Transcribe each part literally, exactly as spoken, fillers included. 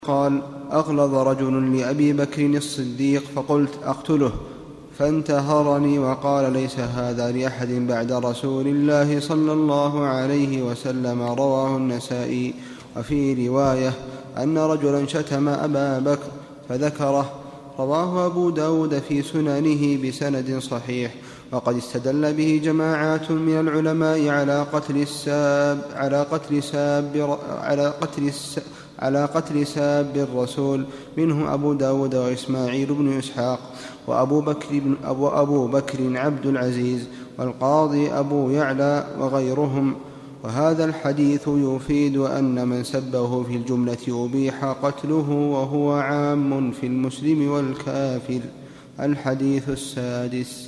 قال: أغلظ رجل لأبي بكر الصديق فقلت: أقتله، فانتهرني وقال: ليس هذا لأحد بعد رسول الله صلى الله عليه وسلم. رواه النسائي. وفي رواية أن رجلا شتم أبا بكر فذكره. رواه أبو داود في سننه بسند صحيح. وقد استدل به جماعات من العلماء على قتل الساب على قتل ساب على قتل الساب على قتل ساب الرسول، منه أبو داود وإسماعيل بن إسحاق وأبو بكر, بن أبو, أبو بكر عبد العزيز والقاضي أبو يعلى وغيرهم. وهذا الحديث يفيد أن من سبه في الجملة أبيح قتله، وهو عام في المسلم والكافر. الحديث السادس: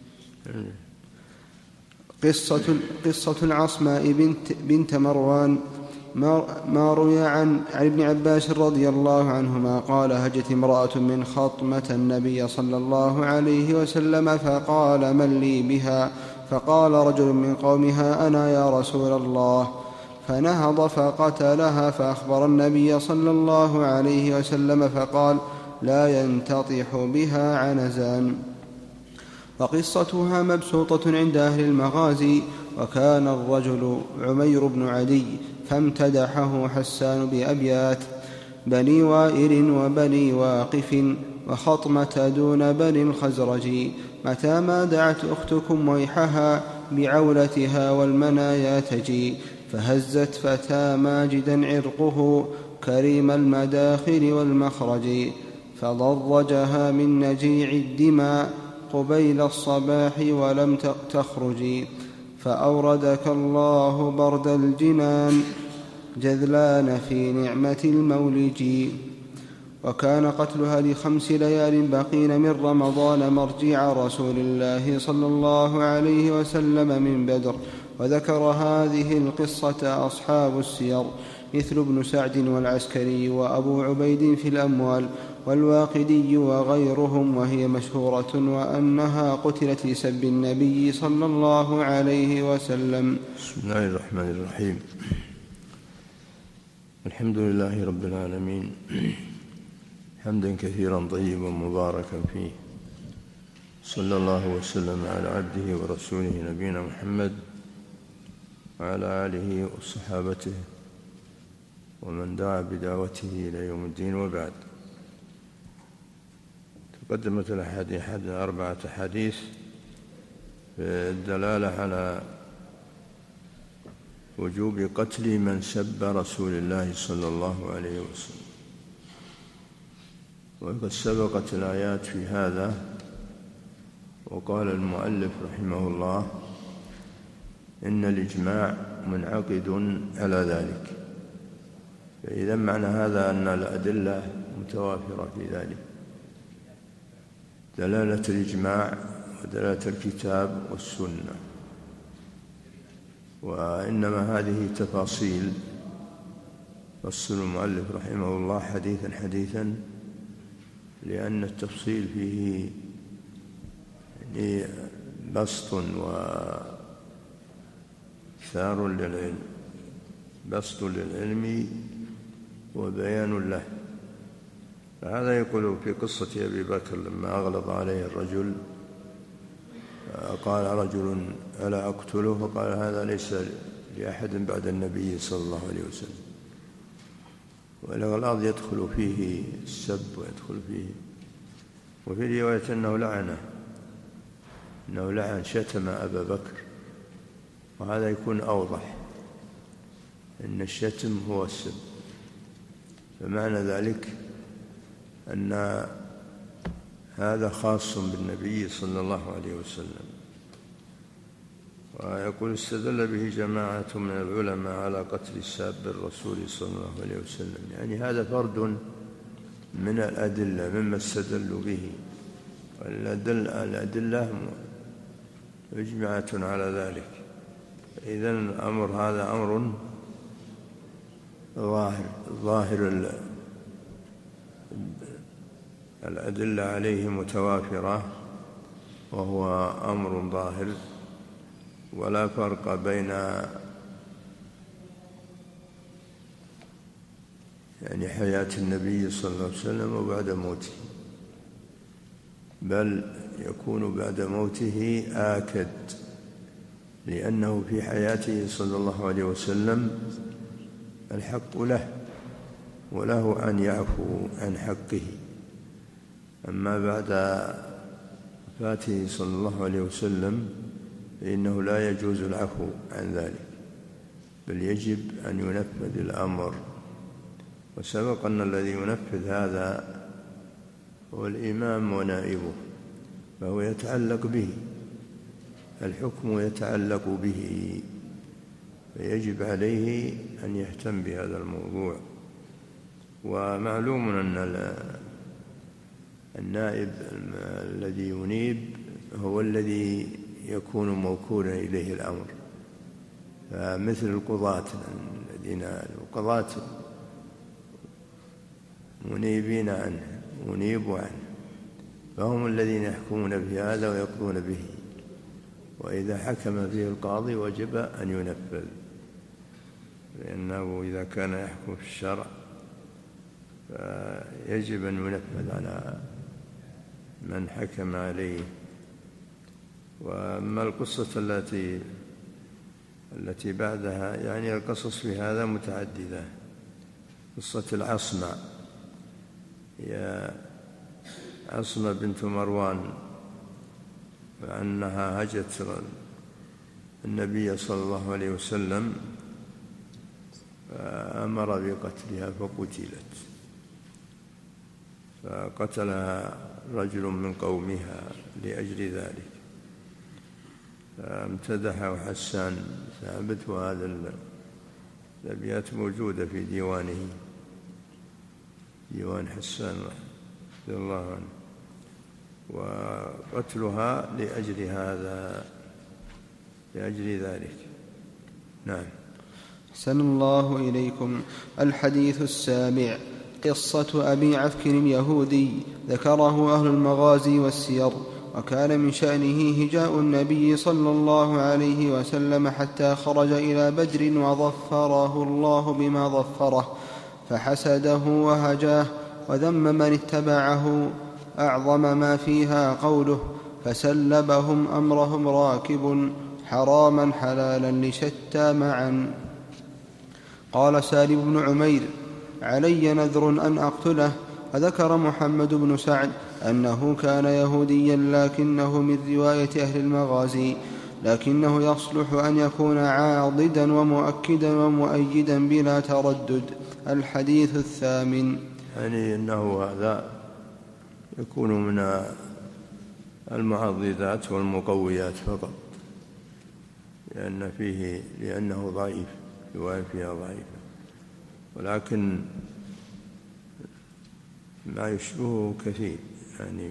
قصة, قصة العصماء بنت, بنت مروان. ما روي عن ابن عباس رضي الله عنهما قال: هجت امرأة من خطمة النبي صلى الله عليه وسلم فقال: من لي بها؟ فقال رجل من قومها: أنا يا رسول الله. فنهض فقتلها، فأخبر النبي صلى الله عليه وسلم فقال: لا ينتطح بها عنزان. وقصتها مبسوطة عند أهل المغازي. وكان الرجل عمير بن عدي، فامتدحه حسان بأبيات: بني وائل وبني واقف وخطمة دون بني الخزرج، متى ما دعت أختكم ويحها بعولتها والمنايا تجي، فهزت فتى ماجدا عرقه كريم المداخل والمخرج، فضرجها من نجيع الدماء قبيل الصباح ولم تخرج، فأوردك الله برد الجنان جذلان في نعمة المولج. وكان قتلها لخمس ليال بقين من رمضان مرجع رسول الله صلى الله عليه وسلم من بدر. وذكر هذه القصة أصحاب السير مثل ابن سعد والعسكري وأبو عبيد في الأموال والواقدي وغيرهم، وهي مشهورة، وأنها قتلت لسب النبي صلى الله عليه وسلم. بسم الله الرحمن الرحيم. الحمد لله رب العالمين، حمدا كثيرا طيبا مباركا فيه، صلى الله وسلم على عبده ورسوله نبينا محمد وعلى آله وصحابته ومن دعا بدعوته إلى يوم الدين. وبعد، تقدمت الأحاديث أربعة أحاديث في الدلالة على وجوب قتل من سب رسول الله صلى الله عليه وسلم، وقد سبقت الآيات في هذا. وقال المؤلف رحمه الله: إن الإجماع منعقد على ذلك. فإذا معنى هذا أن الأدلة متوافرة في ذلك، دلالة الإجماع ودلالة الكتاب والسنة. وإنما هذه تفاصيل فصل المؤلف رحمه الله حديثا حديثا، لأن التفصيل فيه يعني بسط وثار للعلم، بسط للعلم وبيان له. فهذا يقول في قصة أبي بكر لما أغلظ عليه الرجل، قال رجل: ألا أقتله؟ فقال: هذا ليس لأحد بعد النبي صلى الله عليه وسلم. والإغلاظ يدخل فيه السب ويدخل فيه، وفي رواية أنه لعنه أنه لعن شتم أبا بكر، وهذا يكون أوضح أن الشتم هو السب. فمعنى ذلك أن هذا خاص بالنبي صلى الله عليه وسلم. ويقول: استدل به جماعة من العلماء على قتل ساب الرسول صلى الله عليه وسلم، يعني هذا فرد من الأدلة مما استدلوا به، والأدلة مجمعة على ذلك. إذن الأمر هذا أمر ظاهر ظاهر الأدلة عليه متوافرة، وهو أمر ظاهر، ولا فرق بين يعني حياة النبي صلى الله عليه وسلم وبعد موته، بل يكون بعد موته آكد، لأنه في حياته صلى الله عليه وسلم الحق له وله أن يعفو عن حقه، أما بعد وفاته صلى الله عليه وسلم فإنه لا يجوز العفو عن ذلك، بل يجب أن ينفذ الأمر. وسبق أن الذي ينفذ هذا هو الإمام ونائبه، فهو يتعلق به، الحكم يتعلق به، فيجب عليه أن يهتم بهذا الموضوع. ومعلوم أن النائب الذي ينيب هو الذي يكون موكولا إليه الأمر، فمثل القضاة الذين القضاة منيبين عنه منيب عنه، فهم الذين يحكمون بهذا ويقضون به، وإذا حكم فيه القاضي وجب أن ينفذ، لأنه إذا كان يحكم في الشرع فيجب أن ينفذ على من حكم عليه. وأما القصة التي التي بعدها، يعني القصص في هذا متعددة. قصة العصمة، هي عصمة بنت مروان، فأنها هجت النبي صلى الله عليه وسلم فأمر بقتلها فقتلت، فقتلها رجل من قومها لأجل ذلك، فامتدحه حسان ثابت، وهذا الأبيات موجودة في ديوانه، ديوان حسان رضي الله عنه، وقتلها لأجل هذا لأجل ذلك. نعم. أحسن الله إليكم. الحديث السابع: قصة أبي عفك اليهودي، ذكره أهل المغازي والسير، وكان من شأنه هجاء النبي صلى الله عليه وسلم حتى خرج إلى بدر وظفره الله بما ظفره، فحسده وهجاه وذم من اتبعه، أعظم ما فيها قوله: فسلبهم أمرهم راكب حراما حلالا لشتى معا. قال سالم بن عمير: علي نذر أن أقتله. وذكر محمد بن سعد أنه كان يهوديا، لكنه من رواية أهل المغازي، لكنه يصلح أن يكون عاضدا ومؤكدا ومؤيدا بلا تردد. الحديث الثامن. يعني أنه هذا يكون من المعضدات والمقويات فقط، لأن فيه لأنه ضعيف، رواية فيها ضعيفة، ولكن ما يشبهه كثير، يعني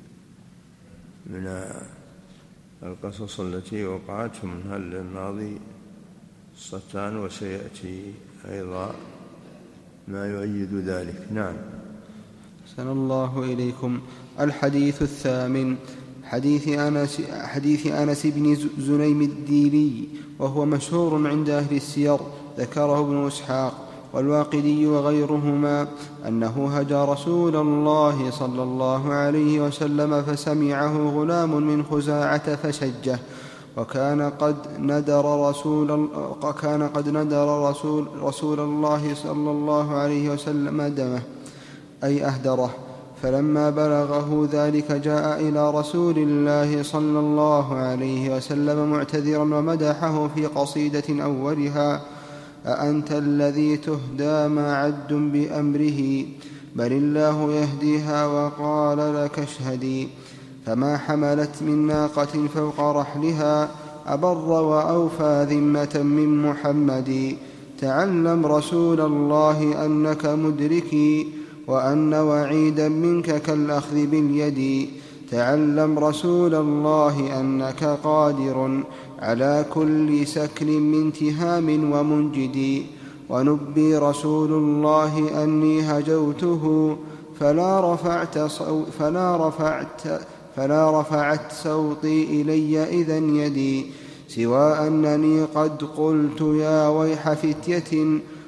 من القصص التي وقعت منها الماضي قصتان، وسيأتي أيضا ما يؤيد ذلك. نعم. أحسن الله إليكم. الحديث الثامن: حديث أنس, حديث أنس بن زنيم الديلي، وهو مشهور عند أهل السير، ذكره ابن إسحاق والواقدي وغيرهما، أنه هجى رسول الله صلى الله عليه وسلم فسمعه غلام من خزاعة فشجه، وكان قد ندر رسول كان قد ندر رسول, رسول الله صلى الله عليه وسلم دمه، أي أهدره. فلما بلغه ذلك جاء إلى رسول الله صلى الله عليه وسلم معتذرا، ومدحه في قصيدة أولها: أأنت الذي تهدى ما عد بأمره، بل الله يهديها وقال لك اشهدي. فما حملت من ناقة فوق رحلها أبر وأوفى ذمة من محمد. تعلم رسول الله أنك مدركي، وأن وعيدا منك كالأخذ باليد. تعلم رسول الله أنك قادر على كل سكن من تهام ومنجد. ونبي رسول الله أني هجوته، فلا رفعت, فلا رفعت, فلا رفعت صوتي إلي إذن يدي، سوى أنني قد قلت يا ويح فتية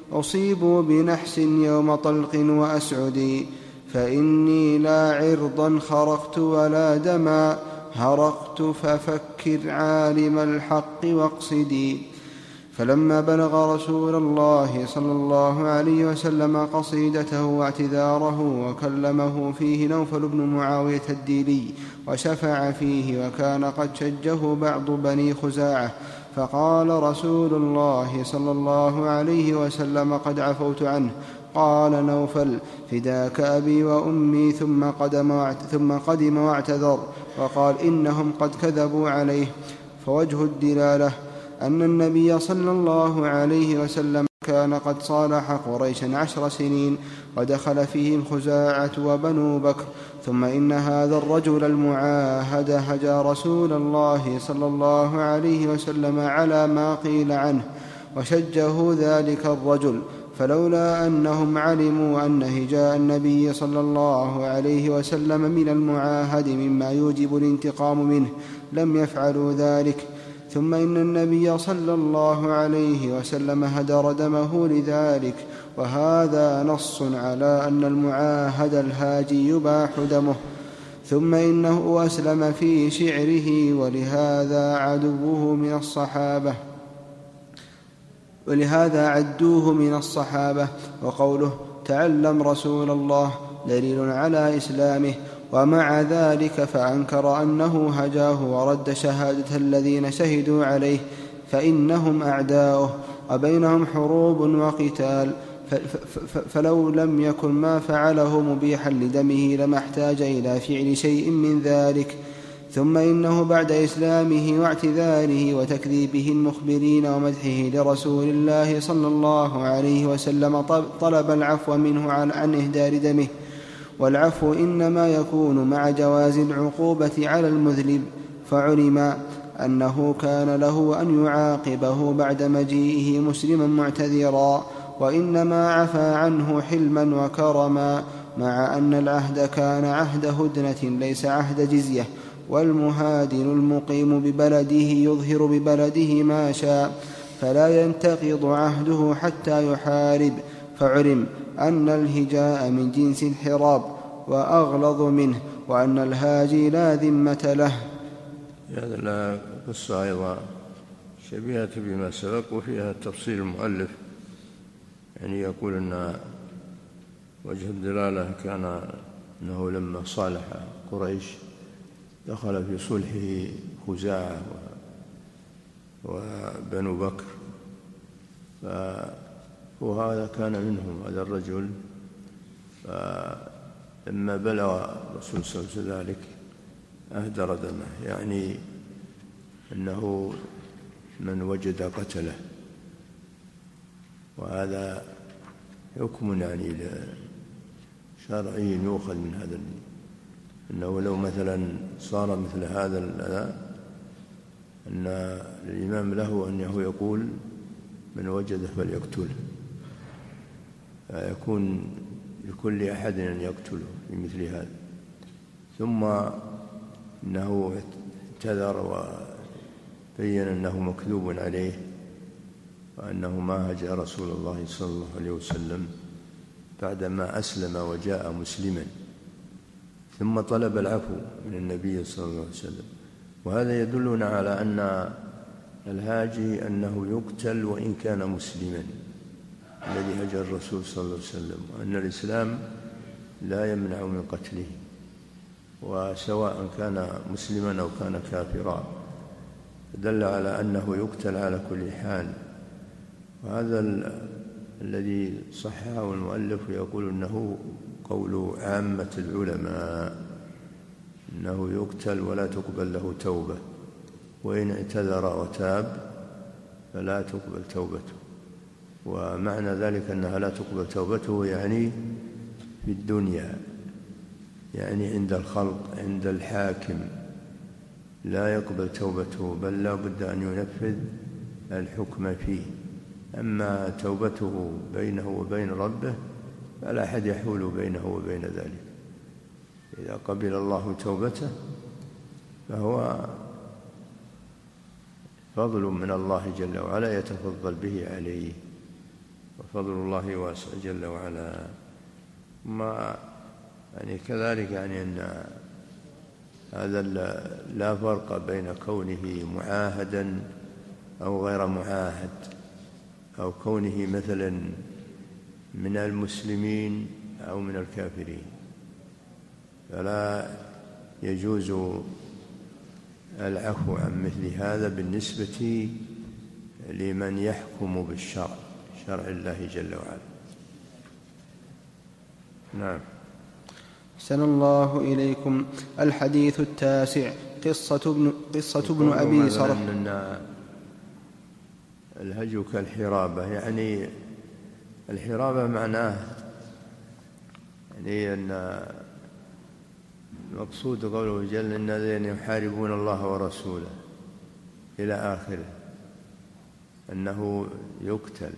أصيبوا بنحس يوم طلق وأسعد، فإني لا عرضا خرقت ولا دما هرقت، ففكر عالم الحق واقصدي. فلما بلغ رسول الله صلى الله عليه وسلم قصيدته واعتذاره وكلمه فيه نوفل بن معاوية الديلي وشفع فيه، وكان قد شجه بعض بني خزاعة، فقال رسول الله صلى الله عليه وسلم: قد عفوت عنه. قال نوفل: فداك أبي وأمي، ثم قدم, ثم قدم واعتذر، وقال: إنهم قد كذبوا عليه. فوجه الدلالة أن النبي صلى الله عليه وسلم كان قد صالح قريشا عشر سنين، ودخل فيهم خزاعة وبنو بكر، ثم إن هذا الرجل المعاهد هجا رسول الله صلى الله عليه وسلم على ما قيل عنه، وشجه ذلك الرجل، فلولا أنهم علموا أن هجاء النبي صلى الله عليه وسلم من المعاهد مما يوجب الانتقام منه لم يفعلوا ذلك. ثم إن النبي صلى الله عليه وسلم هدر دمه لذلك، وهذا نص على أن المعاهد الهاجي يباح دمه. ثم إنه أسلم في شعره، ولهذا عدوه من الصحابة ولهذا عدوه من الصحابة. وقوله تعلم رسول الله دليل على إسلامه، ومع ذلك فأنكر أنه هجاه ورد شهادة الذين شهدوا عليه، فإنهم أعداؤه وبينهم حروب وقتال، فلو لم يكن ما فعله مبيحا لدمه لما احتاج إلى فعل شيء من ذلك. ثم إنه بعد إسلامه واعتذاره وتكذيبه المخبرين ومدحه لرسول الله صلى الله عليه وسلم طلب العفو منه عن إهدار دمه، والعفو إنما يكون مع جواز العقوبة على المذنب، فعلم أنه كان له أن يعاقبه بعد مجيئه مسلما معتذرا، وإنما عفى عنه حلما وكرما، مع أن العهد كان عهد هدنة ليس عهد جزية، والمهادن المقيم ببلده يظهر ببلده ما شاء، فلا ينتقض عهده حتى يحارب، فعلم أن الهجاء من جنس الحراب وأغلظ منه، وأن الهاجي لا ذمة له. هذا لا قصة أيضا شبيهة بما سبق، وفيها تفصيل المؤلف، يعني يقول أن وجه الدلالة كان أنه لما صالح قريش دخل في صلحه خزاعة وبنو بكر، وهذا كان منهم هذا الرجل. فلما بلغ الرسول صلى الله عليه وسلم ذلك أهدر دمه، يعني أنه من وجد قتله، وهذا حكم يعني شرعي يؤخذ من هذا، أنه لو مثلا صار مثل هذا الأذى أن الإمام له أنه يقول من وجده فليقتله، فيكون لكل أحد أن يقتله بمثل هذا. ثم إنه اعتذر وبين أنه مكذوب عليه، وأنه ما هجا رسول الله صلى الله عليه وسلم بعدما أسلم وجاء مسلما، ثم طلب العفو من النبي صلى الله عليه وسلم. وهذا يدلنا على أن الهاجي أنه يقتل وإن كان مسلما الذي هجا الرسول صلى الله عليه وسلم، وأن الإسلام لا يمنع من قتله، وسواء كان مسلما أو كان كافرا، دل على أنه يقتل على كل حال. وهذا الذي صححه المؤلف يقول أنه قول عامة العلماء، أنه يقتل ولا تقبل له توبة، وإن اعتذر وتاب فلا تقبل توبته. ومعنى ذلك أنها لا تقبل توبته يعني في الدنيا، يعني عند الخلق عند الحاكم لا يقبل توبته، بل لا بد أن ينفذ الحكم فيه. أما توبته بينه وبين ربه فلا أحد يحول بينه وبين ذلك. إذا قبل الله توبته فهو فضل من الله جل وعلا يتفضل به عليه. وفضل الله واسع جل وعلا. ما يعني كذلك يعني أن هذا لا فرق بين كونه معاهدا أو غير معاهد، أو كونه مثلا من المسلمين أو من الكافرين، فلا يجوز العفو عن مثل هذا بالنسبة لمن يحكم بالشرع، شرع الله جل وعلا. نعم. أحسن الله إليكم. الحديث التاسع قصة ابن, قصة ابن أبي صرح. الهجو كالحرابة، يعني الحرابة معناه يعني أن المقصود قوله جل إن الذين يحاربون الله ورسوله إلى آخره، أنه يقتل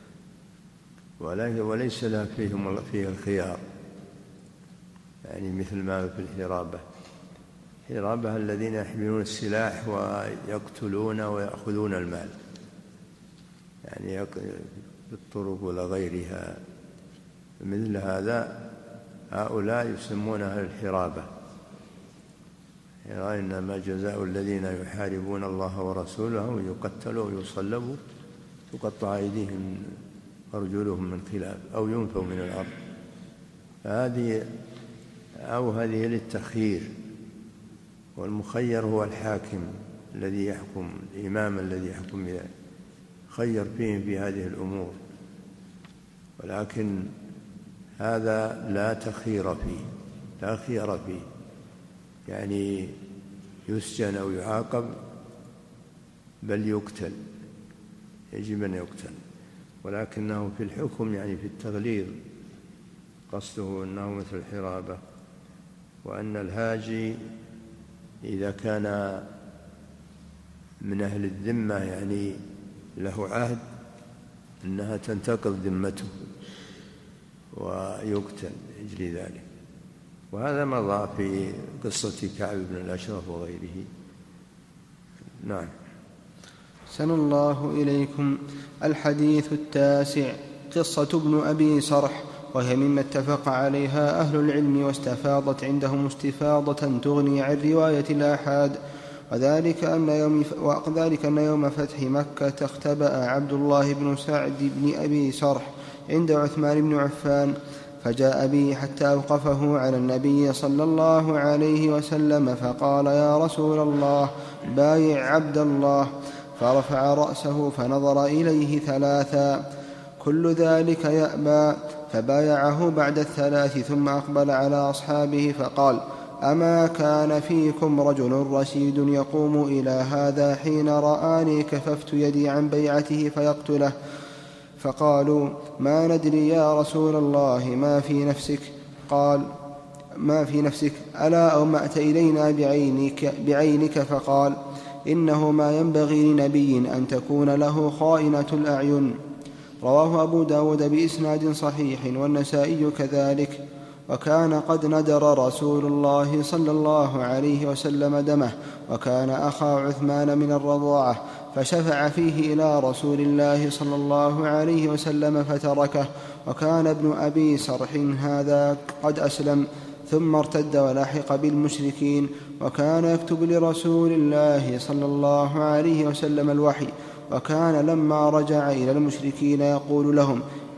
وليس له فيهم فيه الخيار، يعني مثل ما في الحرابة. الحرابة الذين يحملون السلاح ويقتلون ويأخذون المال، يعني بالطرق ولا غيرها، مثل هذا هؤلاء يسمونها الحرابة. إنما جزاء الذين يحاربون الله ورسوله يقتلوا ويصلبوا تقطع أيديهم أرجلهم من خلاف أو ينفوا من الأرض. هذه أو هذه للتخيير، والمخير هو الحاكم الذي يحكم، الإمام الذي يحكم خير فيهم في هذه الأمور، ولكن هذا لا تخير فيه، لا خير فيه، يعني يسجن أو يعاقب، بل يقتل، يجب أن يقتل. ولكنه في الحكم يعني في التغليظ، قصده أنه مثل الحرابة، وأن الهاجي إذا كان من أهل الذمة يعني له عهد أنها تنتقض ذمته ويقتل لأجل ذلك. وهذا مضى في قصة كعب بن الأشرف وغيره. نعم. أحسن الله إليكم. الحديث التاسع قصة ابن أبي صرح، وهي مما اتفق عليها أهل العلم واستفاضت عندهم استفاضة تغني عن رواية الآحاد. وذلك أن يوم, وذلك أن يوم فتح مكة اختبأ عبد الله بن سعد بن أبي صرح عند عثمان بن عفان، فجاء به حتى أوقفه على النبي صلى الله عليه وسلم فقال: يا رسول الله، بايع عبد الله. فرفع رأسه فنظر إليه ثلاثا، كل ذلك يأبى، فبايعه بعد الثلاث، ثم أقبل على أصحابه فقال: أما كان فيكم رجل رشيد يقوم إلى هذا حين رآني كففت يدي عن بيعته فيقتله؟ فقالوا: ما ندري يا رسول الله ما في نفسك. قال: ما في نفسك؟ ألا أومأت إلينا بعينك, بعينك فقال: إنه ما ينبغي لنبي أن تكون له خائنة الأعين. رواه أبو داود بإسناد صحيح، والنسائي كذلك. وكان قد ندر رسول الله صلى الله عليه وسلم دمه، وكان أخا عثمان من الرضاعة، فشفع فيه إلى رسول الله صلى الله عليه وسلم فتركه. وكان ابن أبي صرح هذا قد أسلم ثم ارتد ولحق بالمشركين، وكان يكتب لرسول الله صلى الله عليه وسلم الوحي، وكان لما رجع إلى المشركين يقول لهم: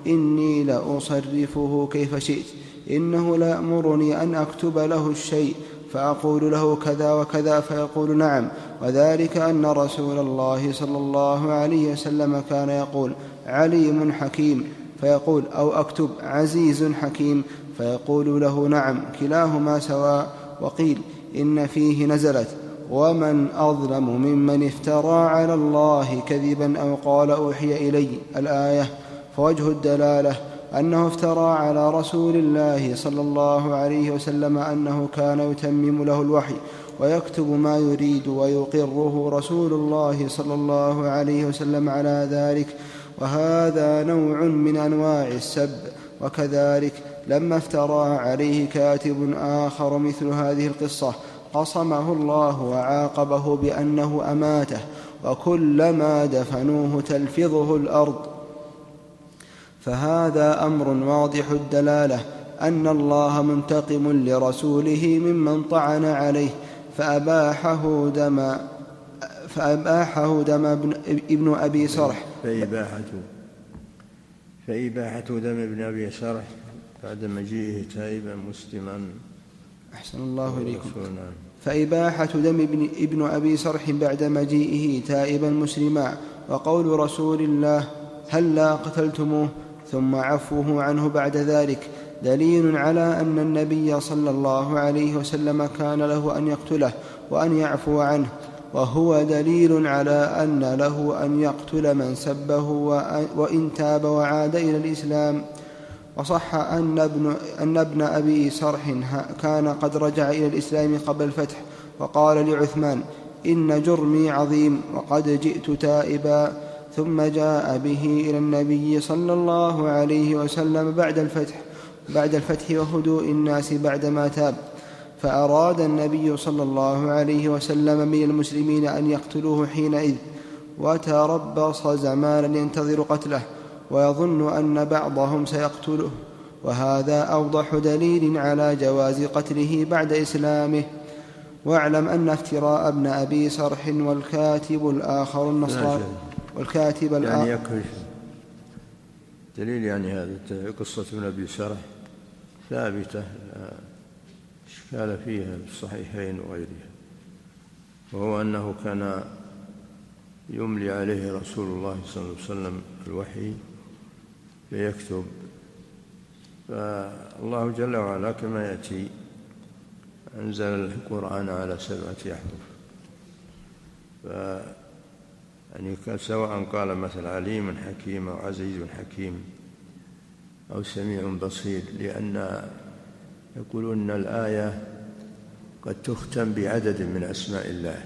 إني لأصرفه كيف شئت، إنه ليأمرني أن أكتب له الشيء فأقول له كذا وكذا فيقول نعم. وذلك أن رسول الله صلى الله عليه وسلم كان يقول: عليم حكيم، فيقول: أو أكتب عزيز حكيم، فيقول له نعم، كلاهما سواء. وقيل إن فيه نزلت: ومن أظلم ممن افترى على الله كذبا أو قال أوحي إلي، الآية. فوجه الدلالة أنه افترى على رسول الله صلى الله عليه وسلم أنه كان يتمم له الوحي ويكتب ما يريد، ويقره رسول الله صلى الله عليه وسلم على ذلك، وهذا نوع من أنواع السب. وكذلك لما افترى عليه كاتب آخر مثل هذه القصة قصمه الله وعاقبه بأنه أماته، وكلما دفنوه تلفظه الأرض. فهذا أمر واضح الدلالة أن الله منتقم لرسوله ممن طعن عليه فأباحه دم فأباحه دم ابن أبي سرح فإباحة فإباحة دم ابن أبي سرح بعد مجيئه تائبا مسلما. أحسن الله إليكم. فإباحة دم ابن, ابن أبي سرح بعد مجيئه تائبا مسلما. وقول رسول الله هلا قتلتموه ثم عفوه عنه بعد ذلك دليل على أن النبي صلى الله عليه وسلم كان له أن يقتله وأن يعفو عنه، وهو دليل على أن له أن يقتل من سبه وإن تاب وعاد إلى الإسلام. وصح أن ابن, أن ابن أبي سرح كان قد رجع إلى الإسلام قبل الفتح وقال لعثمان إن جرمي عظيم وقد جئت تائبا، ثم جاء به إلى النبي صلى الله عليه وسلم بعد الفتح بعد الفتح وهدوء الناس بعدما تاب، فأراد النبي صلى الله عليه وسلم من المسلمين أن يقتلوه حينئذ، وتربص زمانا ينتظر قتله ويظن أن بعضهم سيقتله، وهذا أوضح دليل على جواز قتله بعد إسلامه. واعلم أن افتراء ابن أبي سرح والكاتب الآخر النصراني والكاتب يعني يكفي دليل، يعني هذه قصة ابن أبي سرح ثابتة لا إشكال فيها في الصحيحين وغيرها، وهو أنه كان يملي عليه رسول الله صلى الله عليه وسلم الوحي فيكتب، فالله جل وعلا كما يأتي أنزل القرآن على سبعة أحرف، ف يعني سواء قال مثل عليم حكيم أو عزيز حكيم أو سميع بصير، لأن يقولون أن الآية قد تختم بعدد من أسماء الله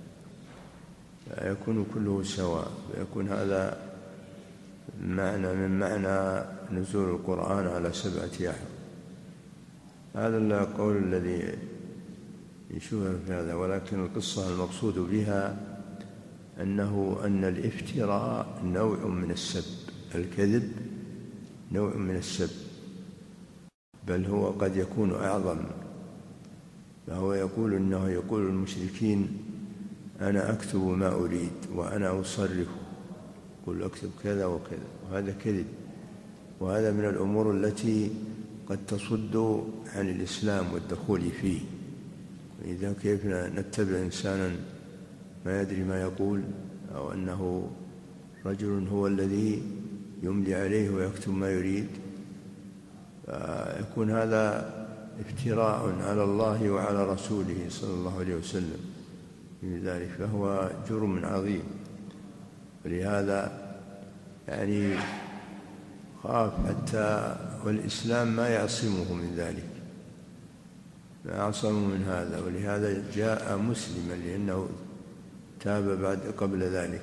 فيكون كله سواء، فيكون هذا معنى من معنى نزول القرآن على سبعة أحرف. هذا القول الذي يشوه في هذا، ولكن القصة المقصود بها أنه أن الافتراء نوع من السب، الكذب نوع من السب، بل هو قد يكون أعظم. فهو يقول أنه يقول المشركين أنا أكتب ما أريد وأنا أصرف، يقول أكتب كذا وكذا، وهذا كذب، وهذا من الأمور التي قد تصد عن الإسلام والدخول فيه. إذا كيف نتبع إنسانا ما يدري ما يقول، أو أنه رجل هو الذي يملي عليه ويكتب ما يريد، فيكون هذا افتراء على الله وعلى رسوله صلى الله عليه وسلم في ذلك، فهو جرم عظيم. ولهذا يعني خاف حتى والإسلام ما يعصمه من ذلك، ما يعصمه من هذا، ولهذا جاء مسلما لأنه تاب بعد قبل ذلك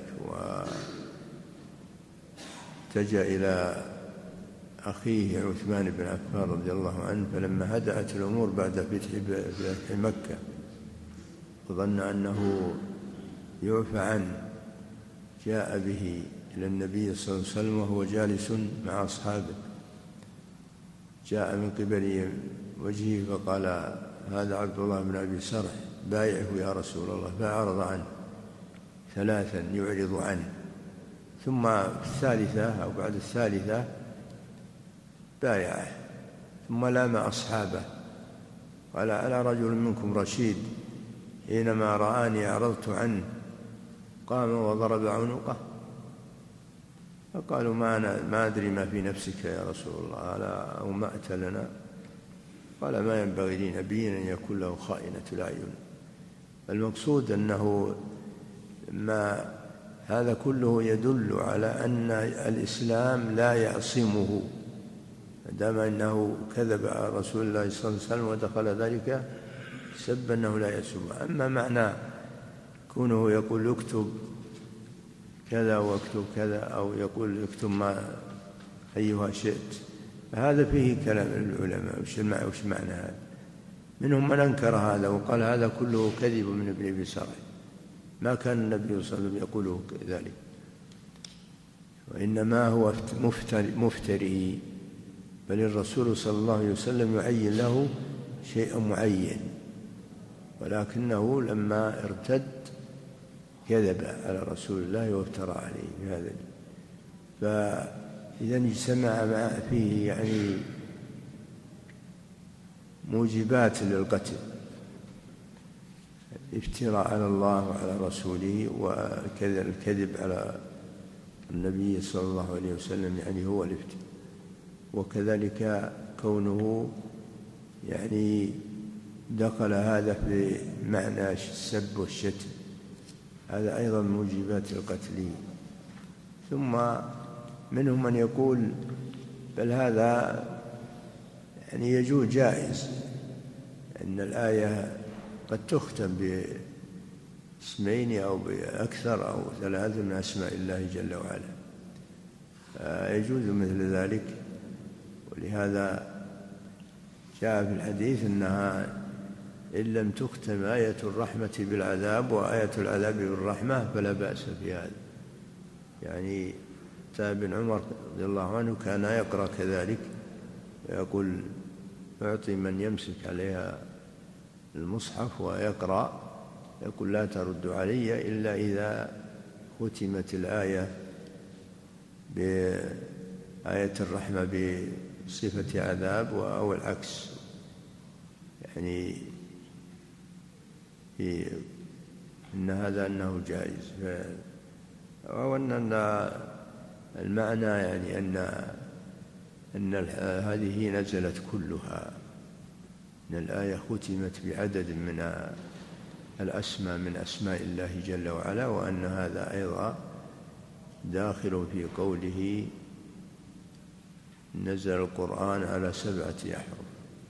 واتجه إلى أخيه عثمان بن عفان رضي الله عنه، فلما هدأت الأمور بعد فتح مكة وظن أنه يعفى عنه جاء به إلى النبي صلى الله عليه وسلم وهو جالس مع أصحابه، جاء من قبل وجهه فقال هذا عبد الله بن أبي سرح بايعه يا رسول الله، فأعرض عنه ثلاثا يعرض عنه، ثم الثالثة أو بعد الثالثة بايعه، ثم لام أصحابه قال ألا رجل منكم رشيد، حينما رآني أعرضت عنه قام وضرب عنقه، فقالوا ما, أنا ما أدري ما في نفسك يا رسول الله، ألا أومأت لنا؟ قال ما ينبغي لنبي أن يكون له خائنة الأعين. المقصود أنه ما هذا كله يدل على أن الإسلام لا يعصمه، دام أنه كذب على رسول الله صلى الله عليه وسلم ودخل ذلك سب أنه لا يعصمه. أما معنى كونه يقول اكتب كذا واكتب كذا، أو يقول اكتب ما أيها شئت، فهذا فيه كلام العلماء وش معنى هذا. منهم من أنكر هذا وقال هذا كله كذب من ابن أبي سرح، ما كان النبي صلى الله عليه وسلم يقوله ذلك. وإنما هو مفتري، بل الرسول صلى الله عليه وسلم يعين له شيء معين، ولكنه لما ارتد كذب على رسول الله وافترى عليه بهذا. فإذا اجتمع مع فيه يعني موجبات للقتل: الافتراء على الله وعلى رسوله، والكذب على النبي صلى الله عليه وسلم يعني هو الافتراء، وكذلك كونه يعني دخل هذا في معنى السب والشتم، هذا أيضا موجبات القتل. ثم منهم من يقول بل هذا يعني يجوز جائز، أن الآية قد تختم باسمين أو بأكثر أو ثلاثة من أسماء الله جل وعلا، يجوز مثل ذلك. ولهذا جاء في الحديث أنها إن لم تختم آية الرحمة بالعذاب وآية العذاب بالرحمة فلا بأس في هذا. يعني بن عمر رضي الله عنه كان يقرأ كذلك، ويقول يعطي من يمسك عليها المصحف ويقرأ، يقول لا ترد علي إلا إذا ختمت الآية بآية الرحمة بصفة عذاب أو العكس، يعني إن هذا أنه جائز. أو أن المعنى يعني أن أن هذه نزلت كلها، أن الآية ختمت بعدد من الأسماء من أسماء الله جل وعلا، وأن هذا أيضا داخل في قوله نزل القرآن على سبعة أحرف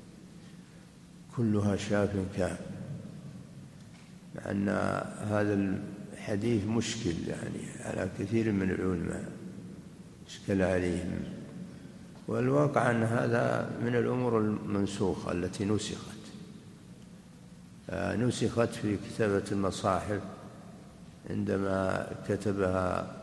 كلها شاف كاف، مع أن هذا الحديث مشكل يعني على كثير من العلماء، اشكل عليهم. والواقع أن هذا من الأمور المنسوخة التي نسخت نسخت في كتابة المصاحف عندما كتبها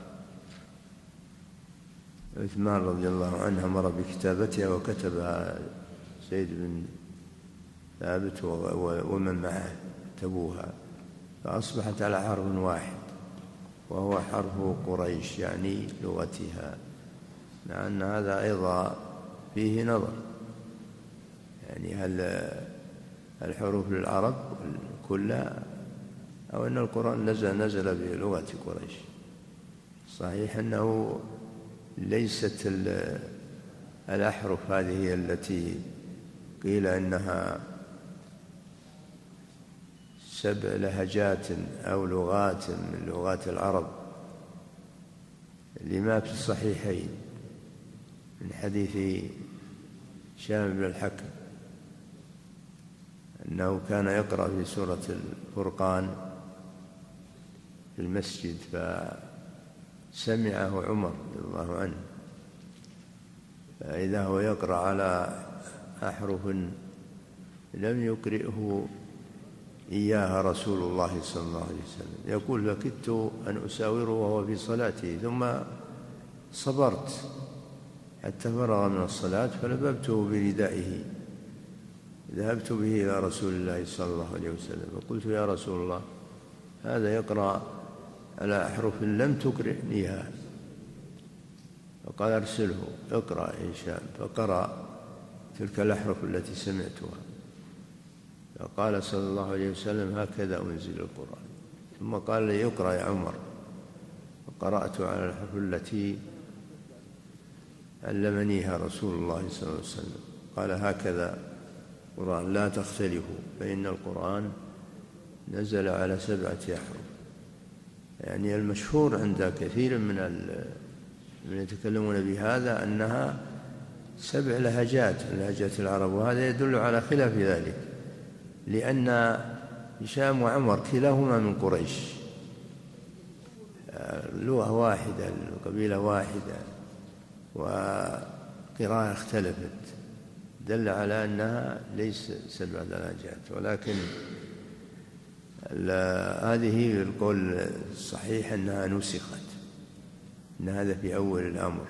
عثمان رضي الله عنه، أمر بكتابتها وكتبها زيد بن ثابت ومن معه كتبوها، فأصبحت على حرف واحد وهو حرف قريش يعني لغتها، مع أن هذا أيضا فيه نظر، يعني هل الحروف للعرب كلها أو أن القرآن نزل نزل بلغة قريش؟ صحيح أنه ليست الأحرف هذه التي قيل إنها سبع لهجات أو لغات من لغات العرب، لما في الصحيحين من حديث هشام بن الحكم أنه كان يقرأ في سورة الفرقان في المسجد، فسمعه عمر رضي الله عنه، فإذا هو يقرأ على أحرف لم يقرئه إياها رسول الله صلى الله عليه وسلم، يقول فكدت أن أساوره وهو في صلاته، ثم صبرت حتى فرغ من الصلاة فلببته بردائه، ذهبت به إلى رسول الله صلى الله عليه وسلم وقلت يا رسول الله هذا يقرأ على أحرف لم تقرئنيها، فقال أرسله اقرأ إن شاء، فقرأ تلك الأحرف التي سمعتها، فقال صلى الله عليه وسلم هكذا أنزل القرآن. ثم قال لي اقرأ يا عمر، فقرأت على الأحرف التي علمنيها رسول الله صلى الله عليه وسلم، قال هكذا القرآن لا تختلفوا فإن القرآن نزل على سبعة أحرف. يعني المشهور عند كثير من من يتكلمون بهذا أنها سبع لهجات من لهجات العرب، وهذا يدل على خلاف ذلك، لأن هشام وعمر كلاهما من قريش، لغة واحدة قبيلة واحدة وقراءة اختلفت، دل على أنها ليس سبع لهجات. ولكن هذه القول الصحيح أنها نسخت، إن هذا في أول الأمر،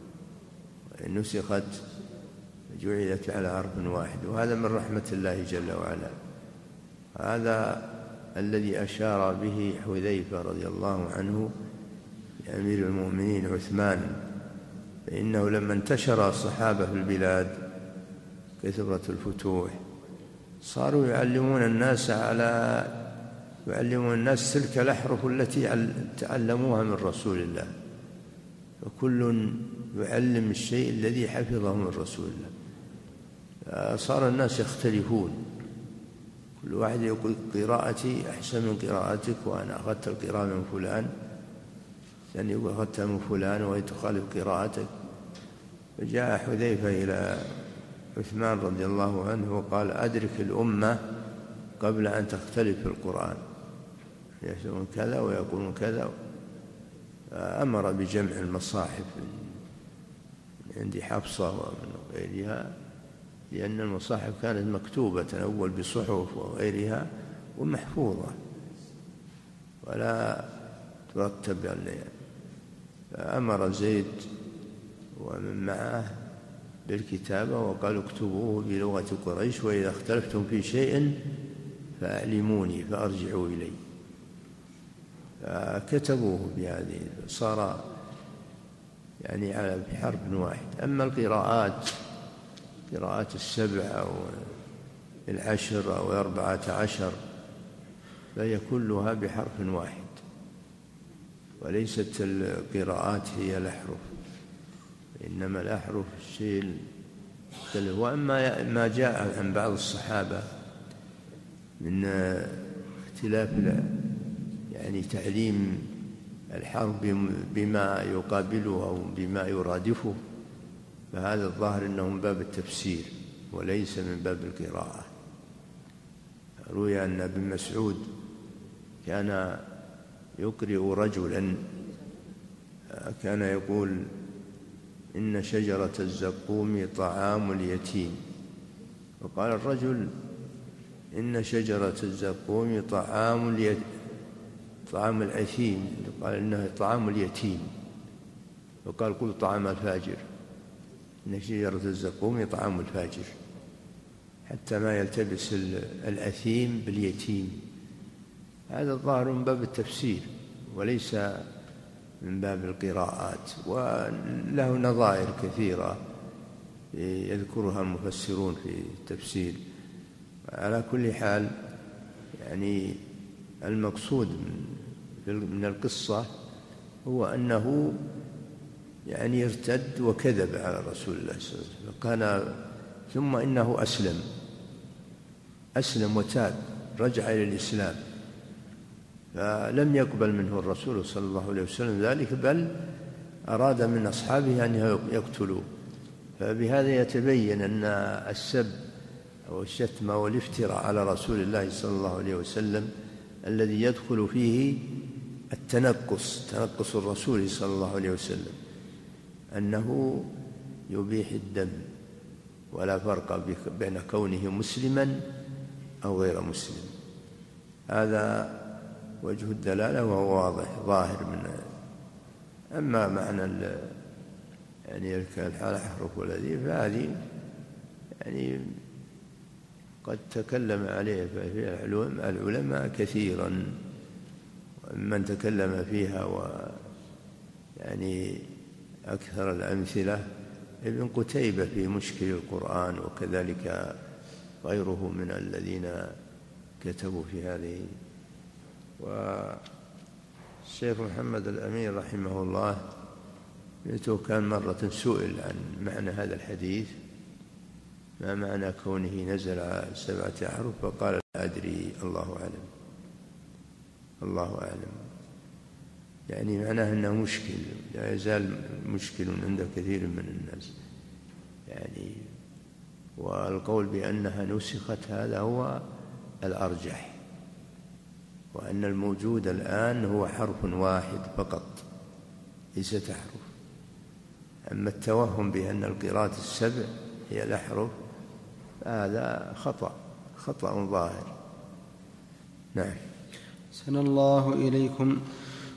نسخت جعلت على حرف واحد، وهذا من رحمة الله جل وعلا. هذا الذي أشار به حذيفة رضي الله عنه لأمير المؤمنين عثمان، فإنه لما انتشر الصحابة في البلاد كثرت الفتوح، صاروا يعلمون الناس على يعلمون الناس تلك الأحرف التي تعلموها من رسول الله، وكل يعلم الشيء الذي حفظه من رسول الله. صار الناس يختلفون، كل واحد يقول قراءتي أحسن من قراءتك، وأنا أخذت القراءة من فلان، يعني يقول أخذتها من فلان وهي تخالف قراءتك. فجاء حذيفة إلى عثمان رضي الله عنه وقال: أدرك الأمة قبل أن تختلف في القرآن، يقولون كذا ويقولون كذا. أمر بجمع المصاحف عند حفصة ومن غيرها، لأن المصاحف كانت مكتوبة أول بصحف وغيرها ومحفوظة ولا ترتب يعني. فأمر زيد ومن معه بالكتابة وقالوا: اكتبوه بلغة قريش، وإذا اختلفتم في شيء فأعلموني فأرجعوا إلي. فكتبوه بهذه، صار يعني على بحرف واحد. أما القراءات، قراءات السبع أو العشر أو الأربعة عشر، فهي كلها بحرف واحد، وليست القراءات هي الأحرف، إنما الأحرف الشيء مختلف. وأما ما جاء عن بعض الصحابة من اختلاف يعني تعليم الحرف بما يقابله أو بما يرادفه، فهذا الظاهر أنه من باب التفسير وليس من باب القراءة. روي أن ابن مسعود كان يقرئ رجلا، كان يقول: إن شجرة الزقوم طعام اليتيم. وقال الرجل: إن شجرة الزقوم طعام اليتيم طعام الأثيم، قال: إنه طعام اليتيم. وقال: قل طعام الفاجر، إن شجرة الزقوم طعام الفاجر، حتى ما يلتبس الأثيم باليتيم. هذا الظاهر من باب التفسير وليس من باب القراءات، وله نظائر كثيرة يذكرها المفسرون في التفسير. على كل حال، يعني المقصود من القصة هو أنه يعني ارتد وكذب على رسول الله صلى الله عليه وسلم، كان ثم إنه أسلم أسلم وتاب، رجع إلى الإسلام، فلم يقبل منه الرسول صلى الله عليه وسلم ذلك، بل أراد من أصحابه أن يقتلوه. فبهذا يتبين أن السب أو الشتم والافتراء على رسول الله صلى الله عليه وسلم الذي يدخل فيه التنقص تنقص الرسول صلى الله عليه وسلم، أنه يبيح الدم، ولا فرق بين كونه مسلما أو غير مسلم. هذا وجه الدلالة وهو واضح ظاهر من. أما معنى يعني الأحرف والذي فهذه يعني قد تكلم عليه في العلماء كثيرا، ومن تكلم فيها ويعني أكثر الأمثلة ابن قتيبة في مشكل القرآن، وكذلك غيره من الذين كتبوا في هذه. والشيخ محمد الأمين رحمه الله كان مرة سئل عن معنى هذا الحديث، ما معنى كونه نزل على سبعة أحرف، فقال: لا أدري، الله أعلم الله أعلم يعني معناه أنه مشكل، لا يزال مشكل عند كثير من الناس يعني. والقول بأنها نسخت هذا هو الأرجح، وأن الموجود الآن هو حرف واحد فقط ليست أحرف. أما التوهم بأن القراءة السبع هي الأحرف هذا خطأ خطأ ظاهر. نعم. سن الله إليكم.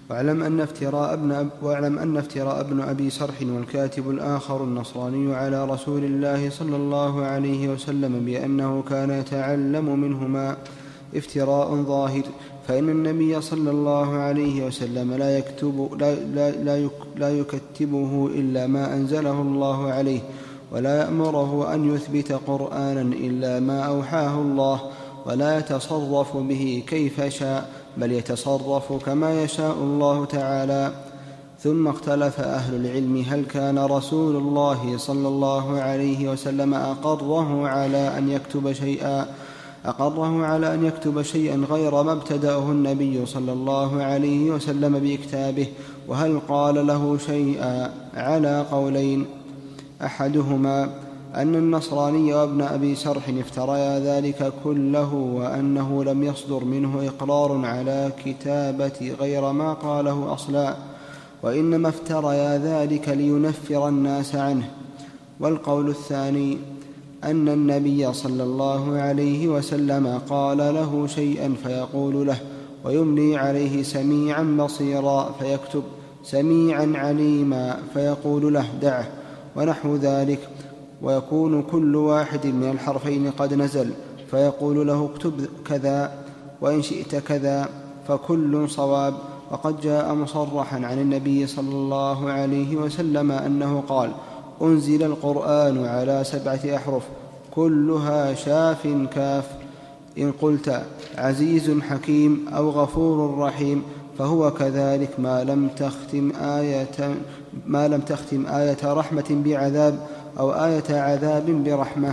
واعلم أن افتراء ابن, أب واعلم أن افتراء ابن أبي سرح والكاتب الآخر النصراني على رسول الله صلى الله عليه وسلم بأنه كان يتعلم منهما افتراء ظاهر، فإن النبي صلى الله عليه وسلم لا, يكتب لا, لا, لا, يك لا يكتبه إلا ما أنزله الله عليه، ولا يأمره أن يثبت قرآنا إلا ما أوحاه الله، ولا يتصرف به كيف شاء، بل يتصرف كما يشاء الله تعالى. ثم اختلف أهل العلم هل كان رسول الله صلى الله عليه وسلم أقره على أن يكتب شيئا أقره على أن يكتب شيئا غير ما ابتدأه النبي صلى الله عليه وسلم بإكتابه، وهل قال له شيئا على قولين: أحدهما أن النصراني وابن أبي سرح افتريا ذلك كله، وأنه لم يصدر منه إقرار على كتابة غير ما قاله أصلا، وإنما افتريا ذلك لينفر الناس عنه. والقول الثاني أن النبي صلى الله عليه وسلم قال له شيئا فيقول له، ويملي عليه سميعا بصيرا فيكتب، سميعا عليما فيقول له دعه، ونحو ذلك. ويكون كل واحد من الحرفين قد نزل فيقول له اكتب كذا وإن شئت كذا، فكل صواب. وقد جاء مصرحا عن النبي صلى الله عليه وسلم أنه قال: أنزل القرآن على سبعة أحرف كلها شاف كاف، إن قلت عزيز حكيم أو غفور رحيم فهو كذلك ما لم تختم آية, ما لم تختم آية رحمة بعذاب أو آية عذاب برحمة.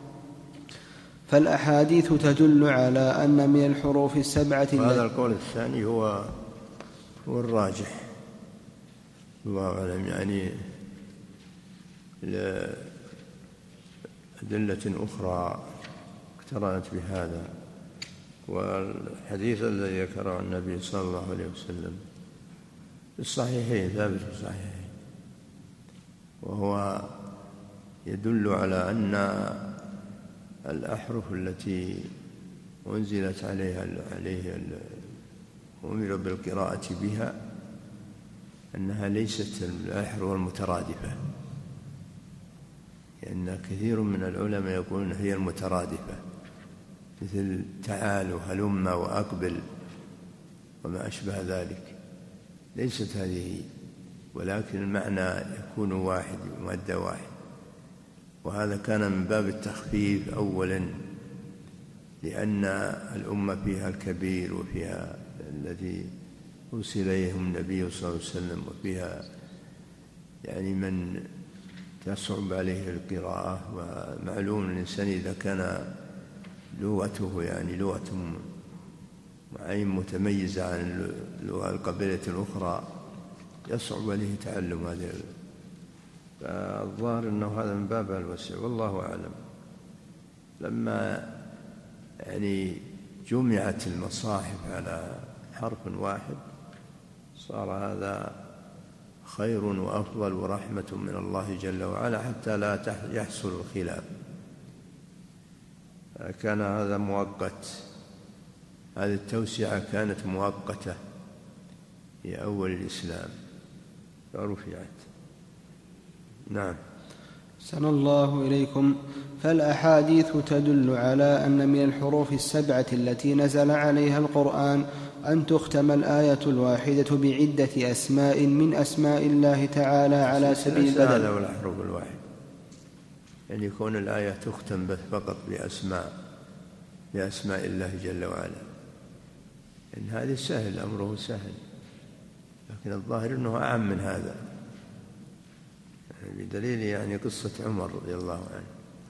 فالأحاديث تدل على أن من الحروف السبعة. وهذا القول الثاني هو هو الراجح الله أعلم، يعني لأدلة أخرى اقترنت بهذا. والحديث الذي ذكره النبي صلى الله عليه وسلم في الصحيحين، ثابت في الصحيحين، وهو يدل على أن الأحرف التي أنزلت عليها عليه وأمر بالقراءة بها أنها ليست الأحرف المترادفة، لأن كثير من العلماء يقولون هي المترادفة، مثل تعال وهلم وأقبل وما أشبه ذلك، ليست هذه، ولكن المعنى يكون واحد ومادة واحد. وهذا كان من باب التخفيف أولا، لأن الأمة فيها الكبير وفيها الذي أرسل إليهم النبي صلى الله عليه وسلم، وفيها يعني من تصعب عليه القراءة. ومعلوم الإنسان إذا كان لغته يعني لغة معين متميزة عن اللغة القبيلة الأخرى يصعب عليه تعلم هذه. فالظاهر أنه هذا من باب الوسع، والله أعلم. لما يعني جمعت المصاحف على حرف واحد صار هذا خير وأفضل ورحمة من الله جل وعلا، حتى لا يحصل الخلاف. كان هذا مؤقت، هذه التوسعة كانت مؤقتة في أول الإسلام فرفعت. نعم. أحسن الله إليكم. فالأحاديث تدل على أن من الحروف السبعة التي نزل عليها القرآن أن تختم الآية الواحدة بعدة أسماء من أسماء الله تعالى على سبيل البدل. هذا هو الحرف الواحد، يعني يكون الآية تختم بس فقط بأسماء بأسماء الله جل وعلا، إن هذه سهل، أمره سهل، لكن الظاهر أنه أعم من هذا، بدليل يعني قصة عمر رضي الله عنه.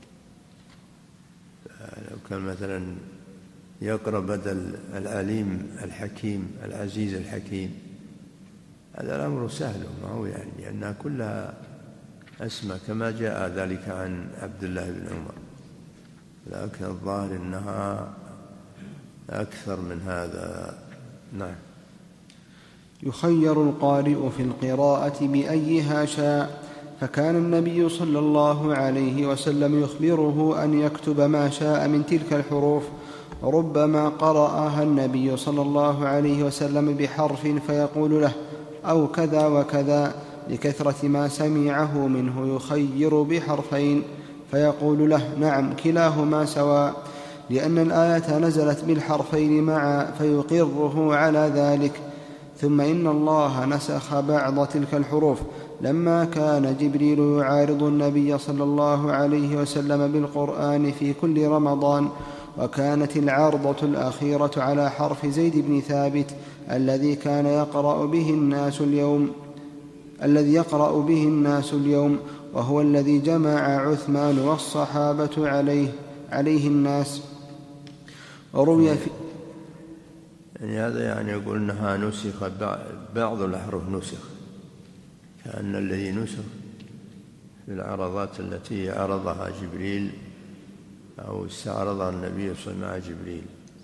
لو كان مثلا يقرأ بدل العليم الحكيم العزيز الحكيم، هذا الأمر سهل معه، يعني لأنها كلها أسماء كما جاء ذلك عن عبد الله بن عمر، لكن الظاهر أنها أكثر من هذا. نعم. يخير القارئ في القراءة بأيها شاء، فكان النبي صلى الله عليه وسلم يخبره أن يكتب ما شاء من تلك الحروف، ربما قرأها النبي صلى الله عليه وسلم بحرف فيقول له أو كذا وكذا لكثرة ما سمعه منه يخير بحرفين فيقول له نعم كلاهما سواء، لأن الآية نزلت بالحرفين معا فيقره على ذلك. ثم إن الله نسخ بعض تلك الحروف لما كان جبريل يعارض النبي صلى الله عليه وسلم بالقرآن في كل رمضان، وكانت العرضة الأخيرة على حرف زيد بن ثابت الذي كان يقرأ به الناس اليوم الذي يقرأ به الناس اليوم وهو الذي جمع عثمان والصحابة عليه عليه الناس. وروي في يعني هذا يعني يقول أنها نسخ بعض الأحرف نسخ، كأن الذي نسخ في العرضات التي عرضها جبريل أو استعرضها النبي صلى الله عليه وسلم مع جبريل.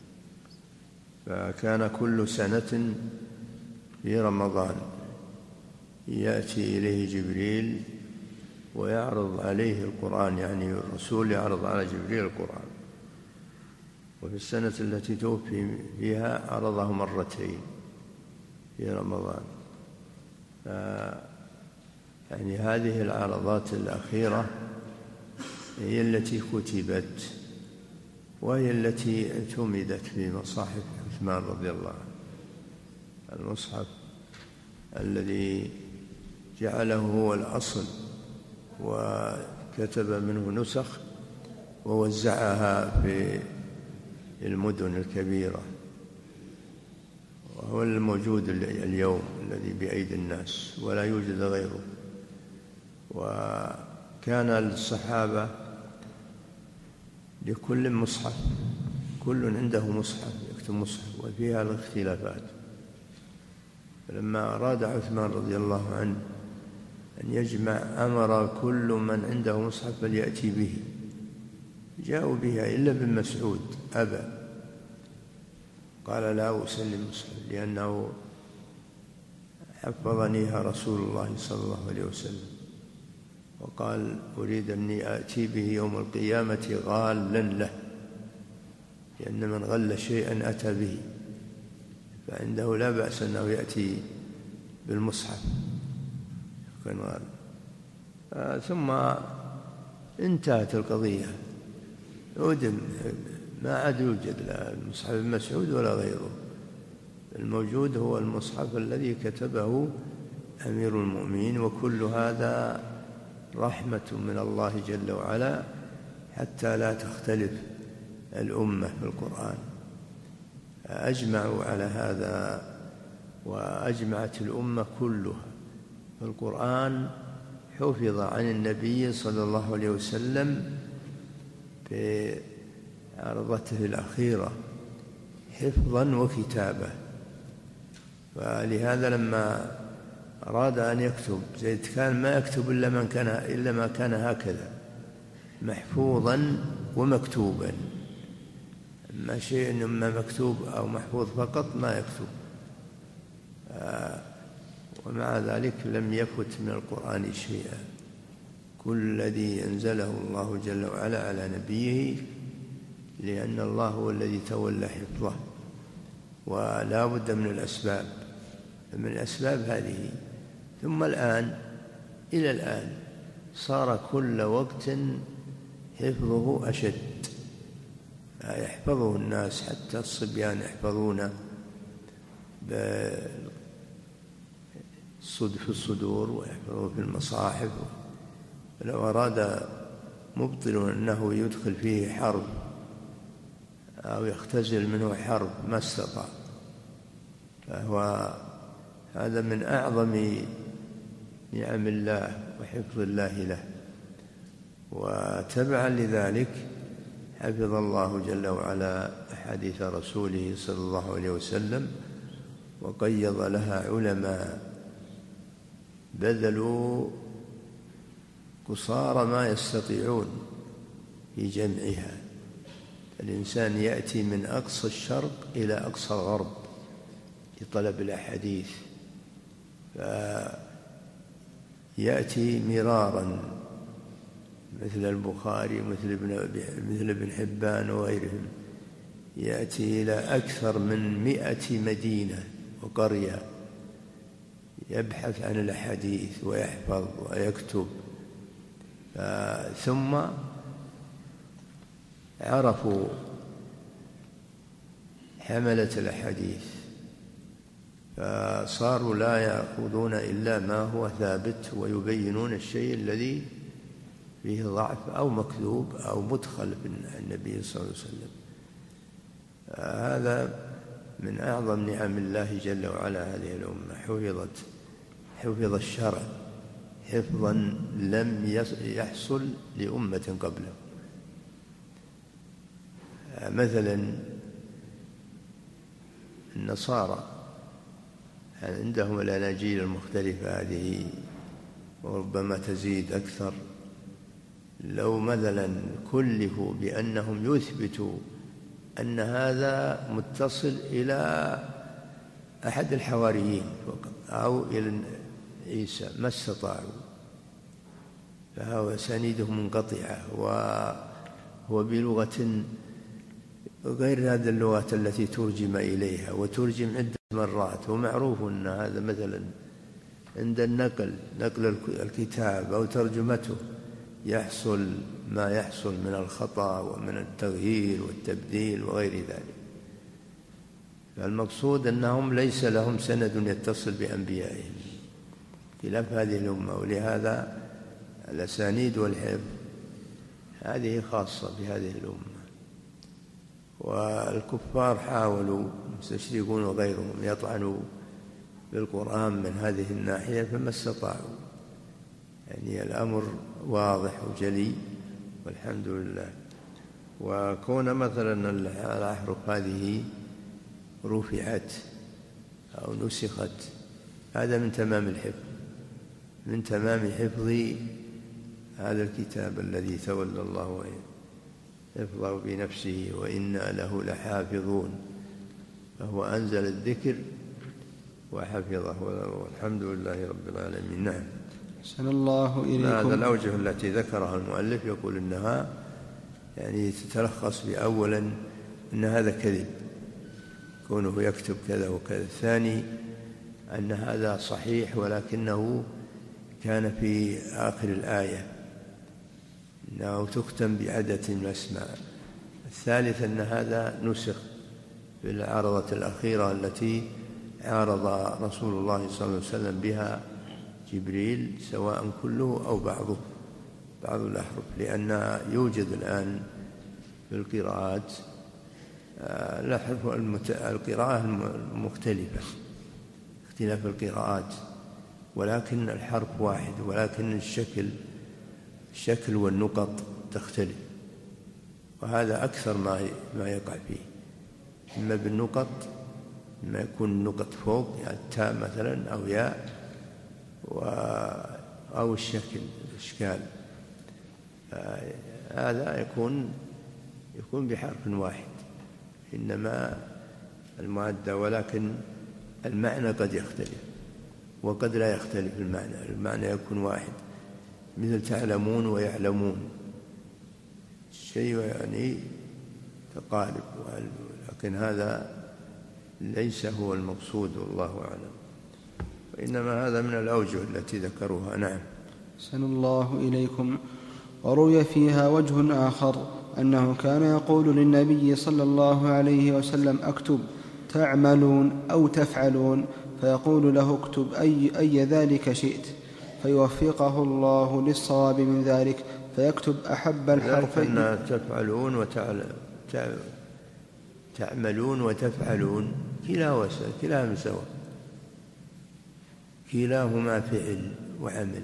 فكان كل سنة في رمضان يأتي إليه جبريل ويعرض عليه القرآن، يعني الرسول يعرض على جبريل القرآن. وفي السنة التي توفي فيها عرضه مرتين في رمضان. يعني هذه العرضات الأخيرة هي التي كتبت وهي التي اعتمدت في مصاحف عثمان رضي الله عنه، المصحف الذي جعله هو الأصل وكتب منه نسخ ووزعها في المدن الكبيرة، وهو الموجود اليوم الذي بأيدي الناس ولا يوجد غيره. وكان الصحابة لكل مصحف، كل عنده مصحف يكتب مصحف وفيها الاختلافات. فلما أراد عثمان رضي الله عنه أن يجمع أمر كل من عنده مصحف فليأتي به، جاءوا بها إلا ابن مسعود أبى، قال لا أسلم مصحف لأنه حفظنيها رسول الله صلى الله عليه وسلم، وقال أريد أني آتي به يوم القيامة غالا له، لأن من غل شيئا أتى به، فعنده لا بأس أنه يأتي بالمصحف كان غال. آه ثم انتهت القضية، عدم، ما عاد يوجد لا المصحف المسعود ولا غيره، الموجود هو المصحف الذي كتبه أمير المؤمنين. وكل هذا رحمة من الله جل وعلا حتى لا تختلف الأمة في القرآن. أجمعوا على هذا، وأجمعت الأمة كلها. القرآن حفظ عن النبي صلى الله عليه وسلم في عرضته الأخيرة حفظا وكتابة. ولهذا لما أراد أن يكتب زيد كان ما يكتب إلا من كان إلا ما كان هكذا محفوظا ومكتوبا، أما شيء إنما مكتوب أو محفوظ فقط ما يكتب. آه ومع ذلك لم يفت من القرآن شيئا، كل الذي أنزله الله جل وعلا على نبيه، لأن الله هو الذي تولى حفظه، ولا بد من الأسباب، من الأسباب هذه. ثم الآن إلى الآن صار كل وقت حفظه أشد، يحفظه الناس، حتى الصبيان يحفظونه في الصدور ويحفظه في المصاحف. لو أراد مبطل أنه يدخل فيه حرب أو يختزل منه حرب ما استطاع، فهو هذا من أعظم نعم الله وحفظ الله له. وتبعا لذلك حفظ الله جل وعلا أحاديث رسوله صلى الله عليه وسلم، وقيض لها علماء بذلوا قصارى ما يستطيعون في جمعها. الإنسان يأتي من أقصى الشرق إلى أقصى الغرب لطلب الأحاديث، فيأتي مرارا مثل البخاري مثل ابن, مثل ابن حبان وغيرهم، يأتي إلى أكثر من مئة مدينة وقرية يبحث عن الأحاديث ويحفظ ويكتب. ثم عرفوا حملة الأحاديث فصاروا لا يأخذون إلا ما هو ثابت ويبينون الشيء الذي فيه ضعف أو مكذوب أو مدخل بالنبي صلى الله عليه وسلم. هذا من أعظم نعم الله جل وعلا هذه الأمة، حفظت حفظ الشرع حفظا لم يحصل لأمة قبله. مثلا النصارى عندهم الأناجيل المختلفة هذه وربما تزيد أكثر، لو مثلا كلفوا بأنهم يثبتوا أن هذا متصل إلى أحد الحواريين أو إلى عيسى ما استطاعوا، فهو أسانيده منقطعة وهو بلغة غير هذه اللغات التي ترجم إليها وترجم عدة مرات. ومعروف أن هذا مثلا عند النقل نقل الكتاب أو ترجمته يحصل ما يحصل من الخطأ ومن التغيير والتبديل وغير ذلك. فالمقصود أنهم ليس لهم سند يتصل بأنبيائهم خلاف هذه الأمة، ولهذا الأسانيد والحفظ هذه خاصة بهذه الأمة. والكفار حاولوا المستشرقون وغيرهم يطعنوا بالقرآن من هذه الناحية فما استطاعوا، يعني الأمر واضح وجلي والحمد لله. وكون مثلا الأحرف هذه رفعت أو نسخت هذا من تمام الحفظ، من تمام حفظ هذا الكتاب الذي تولى الله حفظه بنفسه وإنا له لحافظون، فهو أنزل الذكر وحفظه والحمد لله رب العالمين. نعم. أحسن الله إليكم. هذا الأوجه التي ذكرها المؤلف يقول إنها يعني تتلخص بأولا أن هذا كذب كونه يكتب كذا وكذا، الثاني أن هذا صحيح ولكنه كان في آخر الآية أنه تختم بعدد من الأسماء، الثالث أن هذا نسخ في العرضة الأخيرة التي عارض رسول الله صلى الله عليه وسلم بها جبريل سواء كله أو بعضه بعض الأحرف، لأن يوجد الآن في القراءات الأحرف القراءة المختلفة اختلاف القراءات، ولكن الحرف واحد ولكن الشكل الشكل والنقط تختلف، وهذا أكثر ما ما يقع فيه، إما بالنقط إما يكون النقط فوق يعني تاء مثلا أو ياء أو الشكل الإشكال، هذا يكون يكون بحرف واحد إنما المعدة، ولكن المعنى قد يختلف وقد لا يختلف المعنى، المعنى يكون واحد مثل تعلمون ويعلمون شيء يعني تقارب، لكن هذا ليس هو المقصود والله أعلم، وإنما هذا من الأوجه التي ذكروها. نعم. أحسن الله إليكم. وروي فيها وجه آخر أنه كان يقول للنبي صلى الله عليه وسلم اكتب تعملون أو تفعلون، فيقول له اكتب أي, أي ذلك شئت، فيوفقه الله للصواب من ذلك فيكتب أحب الحرفين. أن تفعلون وتعملون وتفعلون كلاهما سواء، كلاهما فعل وعمل،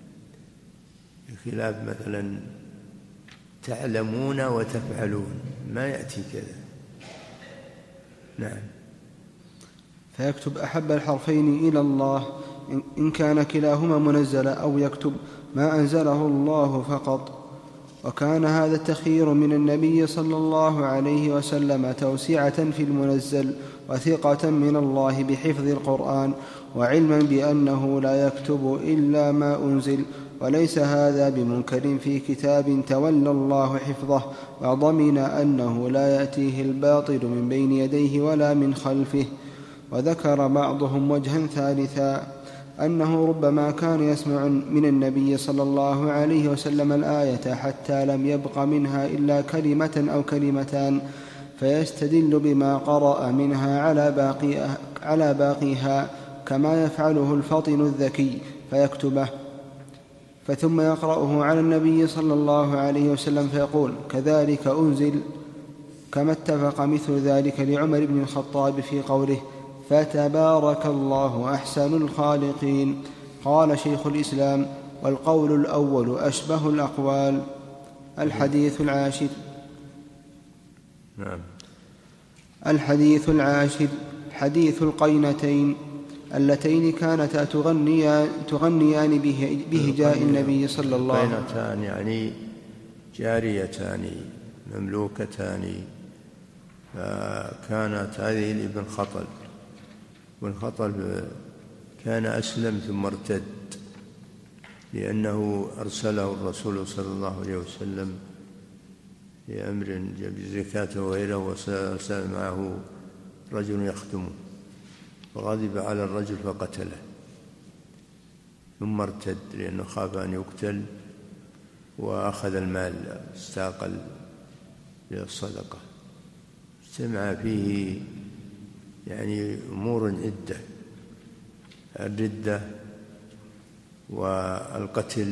بخلاف مثلا تعلمون وتفعلون ما يأتي كذا. نعم. فيكتب أحب الحرفين إلى الله إن كان كلاهما منزلا، أو يكتب ما أنزله الله فقط. وكان هذا التخيير من النبي صلى الله عليه وسلم توسعة في المنزل وثقة من الله بحفظ القرآن، وعلما بأنه لا يكتب إلا ما أنزل، وليس هذا بمنكر في كتاب تولى الله حفظه وضمن أنه لا يأتيه الباطل من بين يديه ولا من خلفه. وذكر بعضهم وجها ثالثا أنه ربما كان يسمع من النبي صلى الله عليه وسلم الآية حتى لم يبق منها إلا كلمة أو كلمتان فيستدل بما قرأ منها على, باقي على باقيها كما يفعله الفطن الذكي فيكتبه فثم يقرأه على النبي صلى الله عليه وسلم فيقول كذلك أنزل، كما اتفق مثل ذلك لعمر بن الخطاب في قوله فتبارك الله أحسن الخالقين. قال شيخ الإسلام والقول الأول أشبه الأقوال. الحديث العاشر نعم. الحديث العاشر حديث القينتين اللتين كانتا تغنيان, تغنيان بهجاء النبي صلى الله عليه وسلم. القينتان يعني جاريتان مملوكتان، فكانت هذه لابن خطل، وابن خطل كان أسلم ثم ارتد لأنه أرسله الرسول صلى الله عليه وسلم لأمر بزكاة وغيره، وسأل معه رجل يخدمه فغضب على الرجل فقتله ثم ارتد لأنه خاف أن يقتل وأخذ المال استاقل للصدقة. اجتمع فيه يعني أمور عدة، الردة والقتل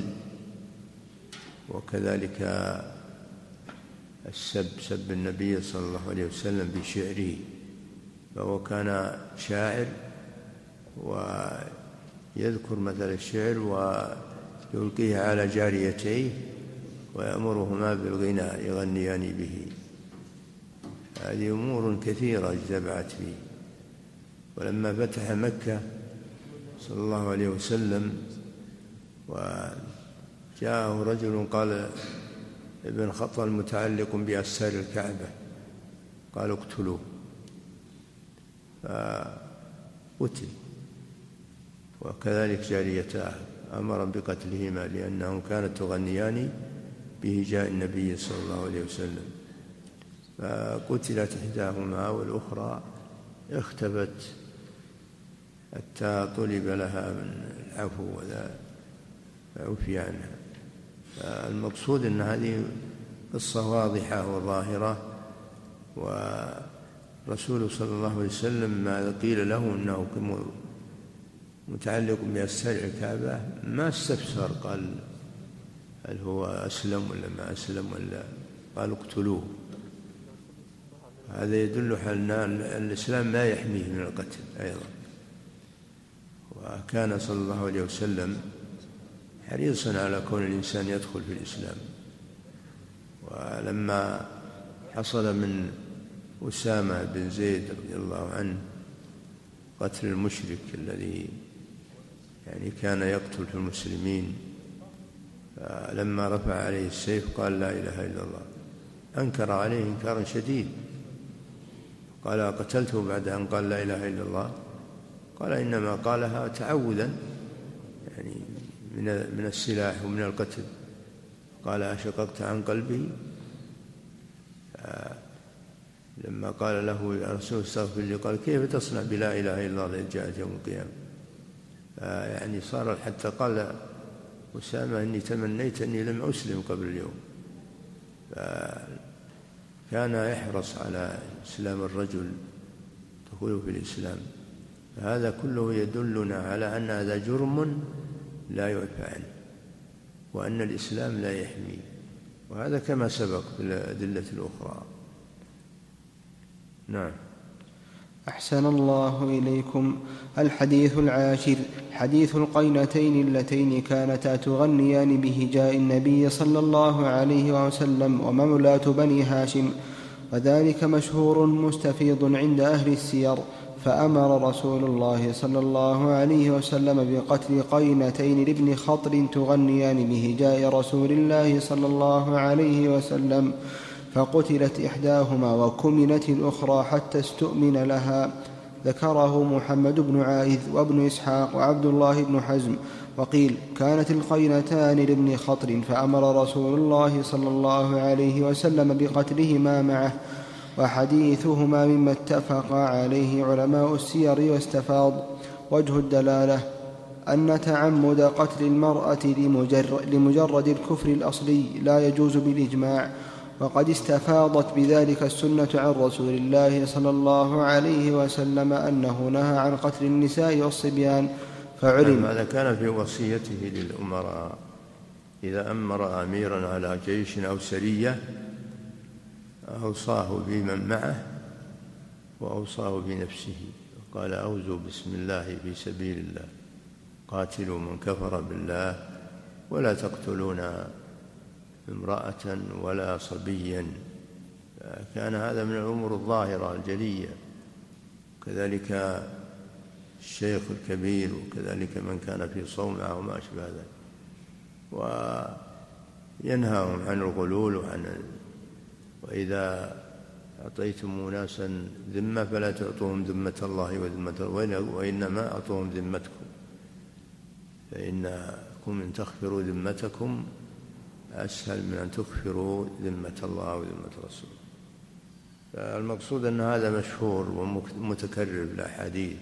وكذلك السب، سب النبي صلى الله عليه وسلم بشعره، فهو كان شاعر ويذكر مثل الشعر ويلقيه على جاريتيه ويأمرهما بالغناء يغنيان به. هذه أمور كثيرة اجتمعت فيه. ولما فتح مكة صلى الله عليه وسلم وجاءه رجل قال ابن خطل متعلق بأستار الكعبة، قالوا اقتلوه، فقتل. وكذلك جاريتاه أمر بقتلهما لأنهم كانت تغنيان بهجاء النبي صلى الله عليه وسلم، فقتلت إحداهما والأخرى اختفت حتى طلب لها من العفو ولا عفي عنها. المقصود أن هذه قصة واضحة وظاهرة، ورسول صلى الله عليه وسلم ما قيل له أنه متعلق بأستار الكعبة ما استفسر قال هل هو أسلم ولا ما أسلم، ولا قال اقتلوه. هذا يدل على أن الإسلام ما يحميه من القتل أيضا. وكان صلى الله عليه وسلم حريصا على كون الإنسان يدخل في الإسلام. ولما حصل من أسامة بن زيد رضي الله عنه قتل المشرك الذي يعني كان يقتل في المسلمين، فلما رفع عليه السيف قال لا إله إلا الله، أنكر عليه إنكارا شديد، قال قتلته بعد أن قال لا إله إلا الله؟ قال إنما قالها تعوذا يعني من السلاح ومن القتل. قال أشققت عن قلبه؟ لما قال له يا رسول استغفر لي قال كيف تصنع بلا إله إلا الله إذ جاءت يوم القيامة؟ يعني صار حتى قال أسامة إني تمنيت أني لم أسلم قبل اليوم. كان يحرص على إسلام الرجل دخوله في الإسلام. هذا كله يدلنا على أن هذا جرم لا يعفى عنه، وأن الإسلام لا يحمي، وهذا كما سبق بالأدلة الأخرى. نعم. أحسن الله إليكم. الحديث العاشر حديث القينتين اللتين كانتا تغنيان بهجاء النبي صلى الله عليه وسلم ومولاة بني هاشم، وذلك مشهور مستفيض عند أهل السير. فأمر رسول الله صلى الله عليه وسلم بقتل قينتين لابن خطل تغنيان بهجاء رسول الله صلى الله عليه وسلم، فقتلت إحداهما وكمنت الأخرى حتى استؤمن لها. ذكره محمد بن عائذ وابن إسحاق وعبد الله بن حزم وقيل كانت القينتان لابن خطر فأمر رسول الله صلى الله عليه وسلم بقتلهما معه، وحديثهما مما اتفق عليه علماء السير واستفاض. وجه الدلالة أن تعمد قتل المرأة لمجرد الكفر الأصلي لا يجوز بالإجماع، وقد استفاضت بذلك السنة عن رسول الله صلى الله عليه وسلم أنه نهى عن قتل النساء والصبيان. فعلم هذا كان في وصيته للأمراء إذا أمر أميرا على جيش أو سرية أوصاه بمن معه وأوصاه بنفسه، قال أوزوا بسم الله في سبيل الله، قاتلوا من كفر بالله، ولا تقتلون امرأة ولا صبيا. كان هذا من الأمور الظاهرة الجلية. كذلك الشيخ الكبير، وكذلك من كان في صومعة وما أشبه ذلك، وينهاهم عن الغلول وعن وإذا أعطيتم ناسا ذمة فلا تعطوهم ذمة الله وذمة وإنما أعطوهم ذمتكم، فإنكم إن تغفروا ذمتكم أسهل من أن تكفروا ذمة الله وذمة رسوله. فالمقصود أن هذا مشهور ومتكرر في الأحاديث،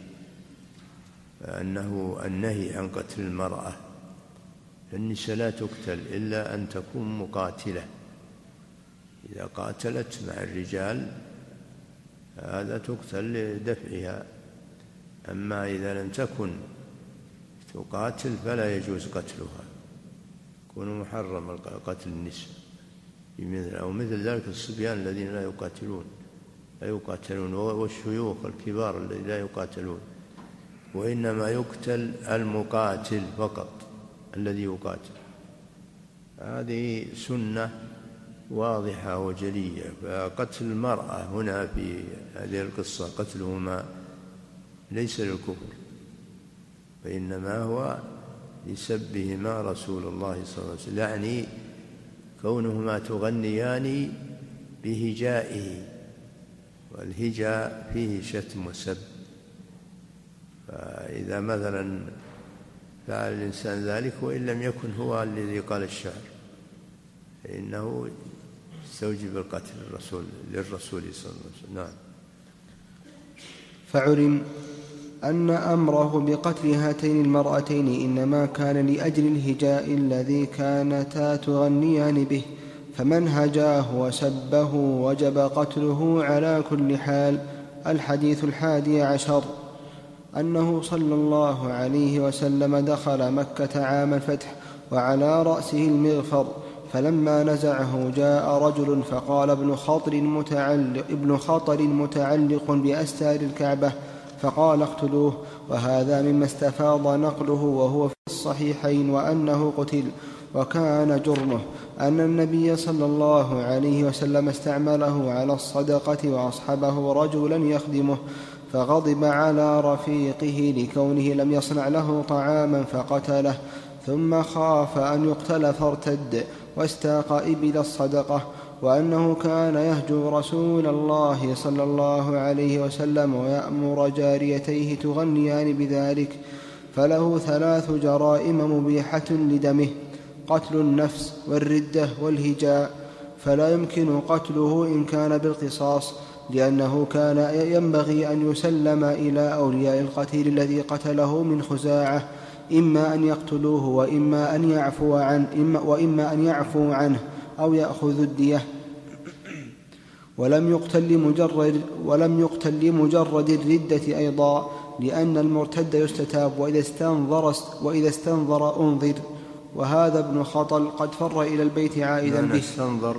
أنه النهي عن قتل المرأة، فالنساء لا تقتل إلا أن تكون مقاتلة. إذا قاتلت مع الرجال هذا تقتل لدفعها، أما إذا لم تكن تقاتل فلا يجوز قتلها، يكون محرم قتل النساء أو مثل ذلك الصبيان الذين لا يقاتلون لا يقاتلون والشيوخ الكبار الذين لا يقاتلون، وإنما يقتل المقاتل فقط الذي يقاتل. هذه سنة واضحة وجلية. فقتل المرأة هنا في هذه القصة قتلهما ليس للكفر، فإنما هو لسبهما رسول الله صلى الله عليه وسلم، يعني كونهما تغنيان بهجائه، والهجاء فيه شتم وسب. فإذا مثلا فعل الإنسان ذلك وإن لم يكن هو الذي قال الشعر فإنه يستوجب القتل الرسول للرسول صلى الله عليه وسلم. نعم. فعلم أن أمره بقتل هاتين المرأتين إنما كان لأجل الهجاء الذي كانتا تغنيان به، فمن هجاه وسبه وجب قتله على كل حال. الحديث الحادي عشر أنه صلى الله عليه وسلم دخل مكة عام الفتح وعلى رأسه المغفر، فلما نزعه جاء رجل فقال ابن خطر متعلق, ابن خطر متعلق بأستار الكعبة، فقال اقتلوه. وهذا مما استفاض نقله وهو في الصحيحين وأنه قتل. وكان جرمه أن النبي صلى الله عليه وسلم استعمله على الصدقة وأصحبه رجلا يخدمه، فغضب على رفيقه لكونه لم يصنع له طعاما فقتله، ثم خاف أن يقتل فارتد واستاق إبل الصدقة، وأنه كان يهجو رسول الله صلى الله عليه وسلم ويأمر جاريتيه تغنيان بذلك، فله ثلاث جرائم مبيحة لدمه: قتل النفس والردة والهجاء، فلا يمكن قتله إن كان بالقصاص، لأنه كان ينبغي أن يسلم إلى أولياء القتيل الذي قتله من خزاعة، إما أن يقتلوه وإما أن يعفو عنه, وإما أن يعفو عنه أو يأخذ الدية. ولم يقتل لمجرد, ولم يقتل لمجرد الردة أيضا، لأن المرتد يستتاب وإذا استنظر, وإذا استنظر أنظر. وهذا ابن خطل قد فر إلى البيت عائدا به. استنظر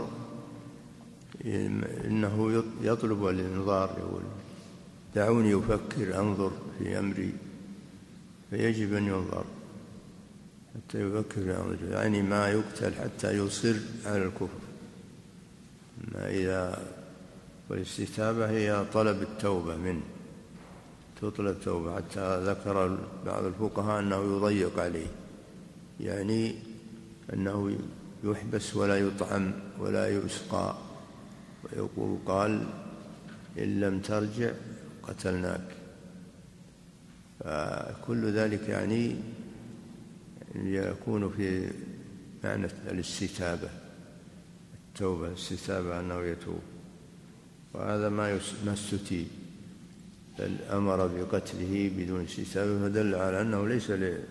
إنه يطلب الإنظار، يقول دعوني أفكر أنظر في أمري، فيجب أن ينظر حتى يفكر أنظر، يعني ما يقتل حتى يصر على الكفر. ما إذا والاستتابة هي طلب التوبة منه، تطلب توبة، حتى ذكر بعض الفقهاء أنه يضيق عليه، يعني أنه يحبس ولا يطعم ولا يسقى، ويقول قال إن لم ترجع قتلناك. فكل ذلك يعني يكون في معنى الاستتابة، التوبة، الاستتابة أنه يتوب، وهذا ما ما استتيب، بل أمر بقتله بدون استتابة، فدل على أنه ليس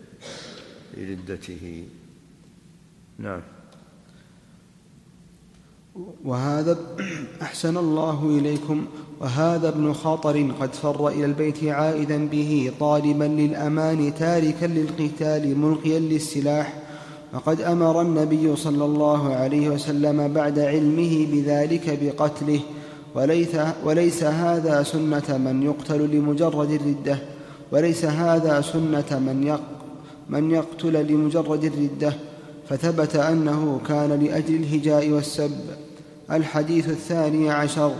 لردته. نعم. وهذا أحسن الله إليكم. وهذا ابن خطر قد فر إلى البيت عائدا به طالبا للأمان تاركا للقتال ملقيا للسلاح، وقد أمر النبي صلى الله عليه وسلم بعد علمه بذلك بقتله، وليس, وليس هذا سنة من يقتل لمجرد الردة، وليس هذا سنة من, يق من يقتل لمجرد الردة، فثبت أنه كان لأجل الهجاء والسب. الحديث الثاني عشر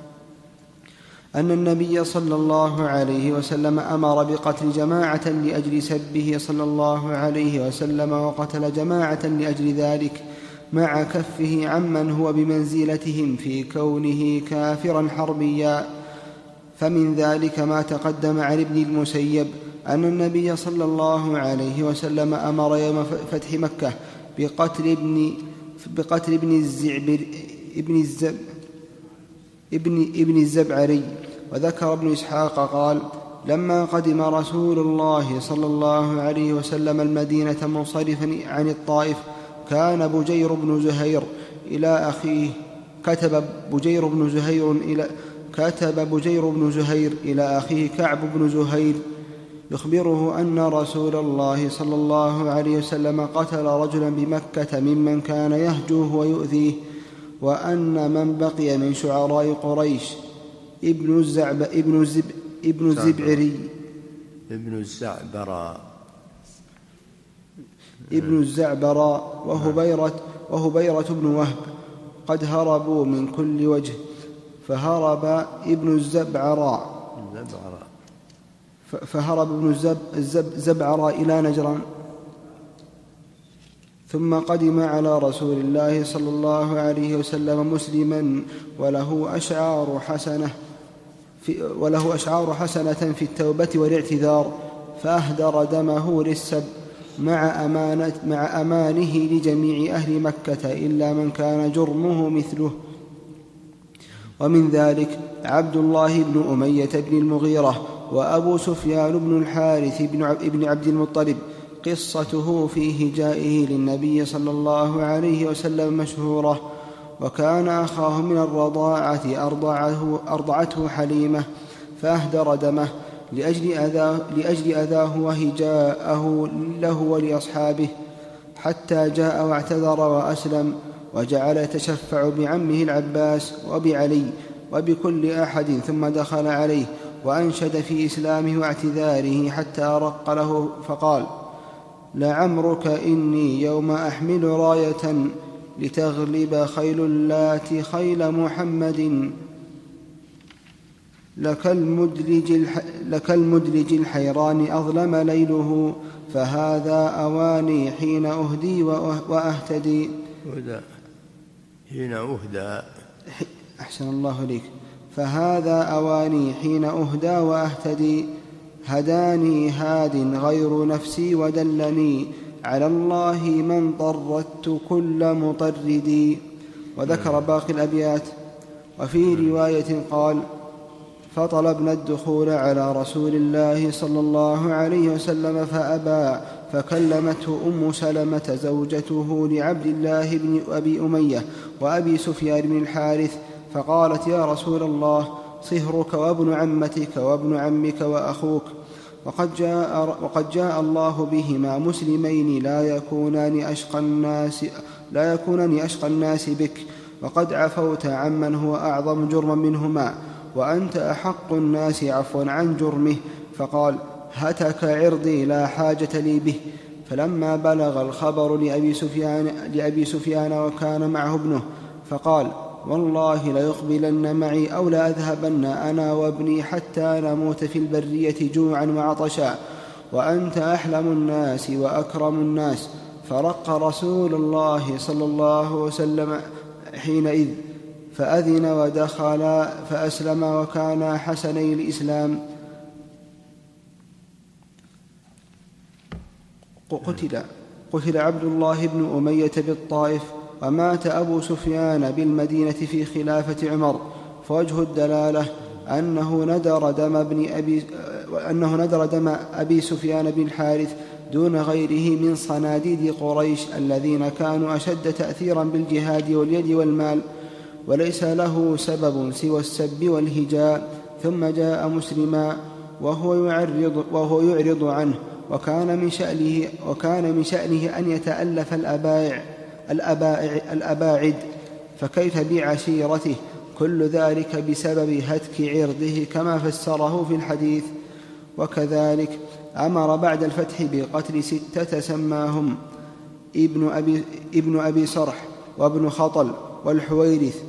أن النبي صلى الله عليه وسلم أمر بقتل جماعة لأجل سبه صلى الله عليه وسلم، وقتل جماعة لأجل ذلك، مع كفه عمن هو بمنزلتهم في كونه كافرا حربيا. فمن ذلك ما تقدم عن ابن المسيب أن النبي صلى الله عليه وسلم أمر يوم فتح مكة بقتل ابن بقتل ابن الزعبر ابن الزب ابن ابن الزبعري. وذكر ابن إسحاق قال: لما قدم رسول الله صلى الله عليه وسلم المدينة منصرفا عن الطائف، كان بجير بن زهير إلى أخيه كتب بجير بن زهير إلى كتب بجير بن زهير إلى أخيه كعب بن زهير يخبره أن رسول الله صلى الله عليه وسلم قتل رجلا بمكة ممن كان يهجوه ويؤذيه، وأن من بقي من شعراء قريش ابن الزعب ابن الزب ابن الزبعري ابن الزعبراء ابن الزعبراء وهبيرة وهبيرة بن وهب قد هربوا من كل وجه، فهرب ابن الزبعراء فهرب ابن الزبعراء إلى نجران، ثم قدم على رسول الله صلى الله عليه وسلم مسلما وله أشعار حسنة في وله أشعار حسنة في التوبة والاعتذار، فأهدر دمه للسب مع, أمانة مع أمانه لجميع أهل مكة إلا من كان جرمه مثله. ومن ذلك عبد الله بن أمية بن المغيرة وأبو سفيان بن الحارث بن عبد المطلب، قصته في هجائه للنبي صلى الله عليه وسلم مشهورة. وكان أخاه من الرضاعة أرضعته, أرضعته حليمة فأهدر دمه لأجل أذاه, لأجل أذاه وهجاءه له ولأصحابه، حتى جاء واعتذر وأسلم، وجعل يتشفع بعمه العباس وبعلي وبكل أحد، ثم دخل عليه وأنشد في إسلامه واعتذاره حتى أرق له فقال: لعمرك إني يوم أحمل راية لتغلب خيل اللات خيل محمد، لك المدلج, الح... لك المدلج الحيران أظلم ليله، فهذا أواني حين أهدي وأهتدي. حين أهدى أحسن الله إليك. فهذا أواني حين أهدى وأهتدي، هداني هاد غير نفسي ودلني على الله من طردت كل مطردي. وذكر باقي الأبيات. وفي رواية قال: فطلبنا الدخول على رسول الله صلى الله عليه وسلم فأبى، فكلمته أم سلمة زوجته لعبد الله بن أبي أمية وأبي سفيان بن الحارث، فقالت: يا رسول الله، صهرك وابن عمتك وابن عمك وأخوك، وقد جاء, وقد جاء الله بهما مسلمين لا يكونان أشقى الناس, لا يكونان أشقى الناس بك، وقد عفوت عمن هو أعظم جرما منهما، وأنت أحق الناس عفوا عن جرمه. فقال: هتك عرضي لا حاجة لي به. فلما بلغ الخبر لأبي سفيان, لأبي سفيان وكان معه ابنه، فقال: والله ليقبلن معي أو لأذهبن أنا وابني حتى نموت في البرية جوعا وعطشا، وأنت أحلم الناس وأكرم الناس. فرق رسول الله صلى الله عليه وسلم حينئذ، فأذن ودخل فأسلم، وكان حسني الإسلام. قتل قتل عبد الله بن أمية بالطائف، ومات أبو سفيان بالمدينة في خلافة عمر. فوجه الدلالة أنه ندر دم ابن أبي أنه ندر دم أبي سفيان بن الحارث دون غيره من صناديد قريش الذين كانوا أشد تأثيرا بالجهاد واليد والمال، وليس له سبب سوى السب والهجاء. ثم جاء مسلما وهو يعرض, وهو يعرض عنه، وكان من شأنه, وكان من شأنه أن يتألف الأبائع الأبائع الأباعد، فكيف بعشيرته؟ كل ذلك بسبب هتك عرضه كما فسره في الحديث. وكذلك أمر بعد الفتح بقتل ستة سماهم ابن أبي, ابن أبي صرح وابن خطل والحويرث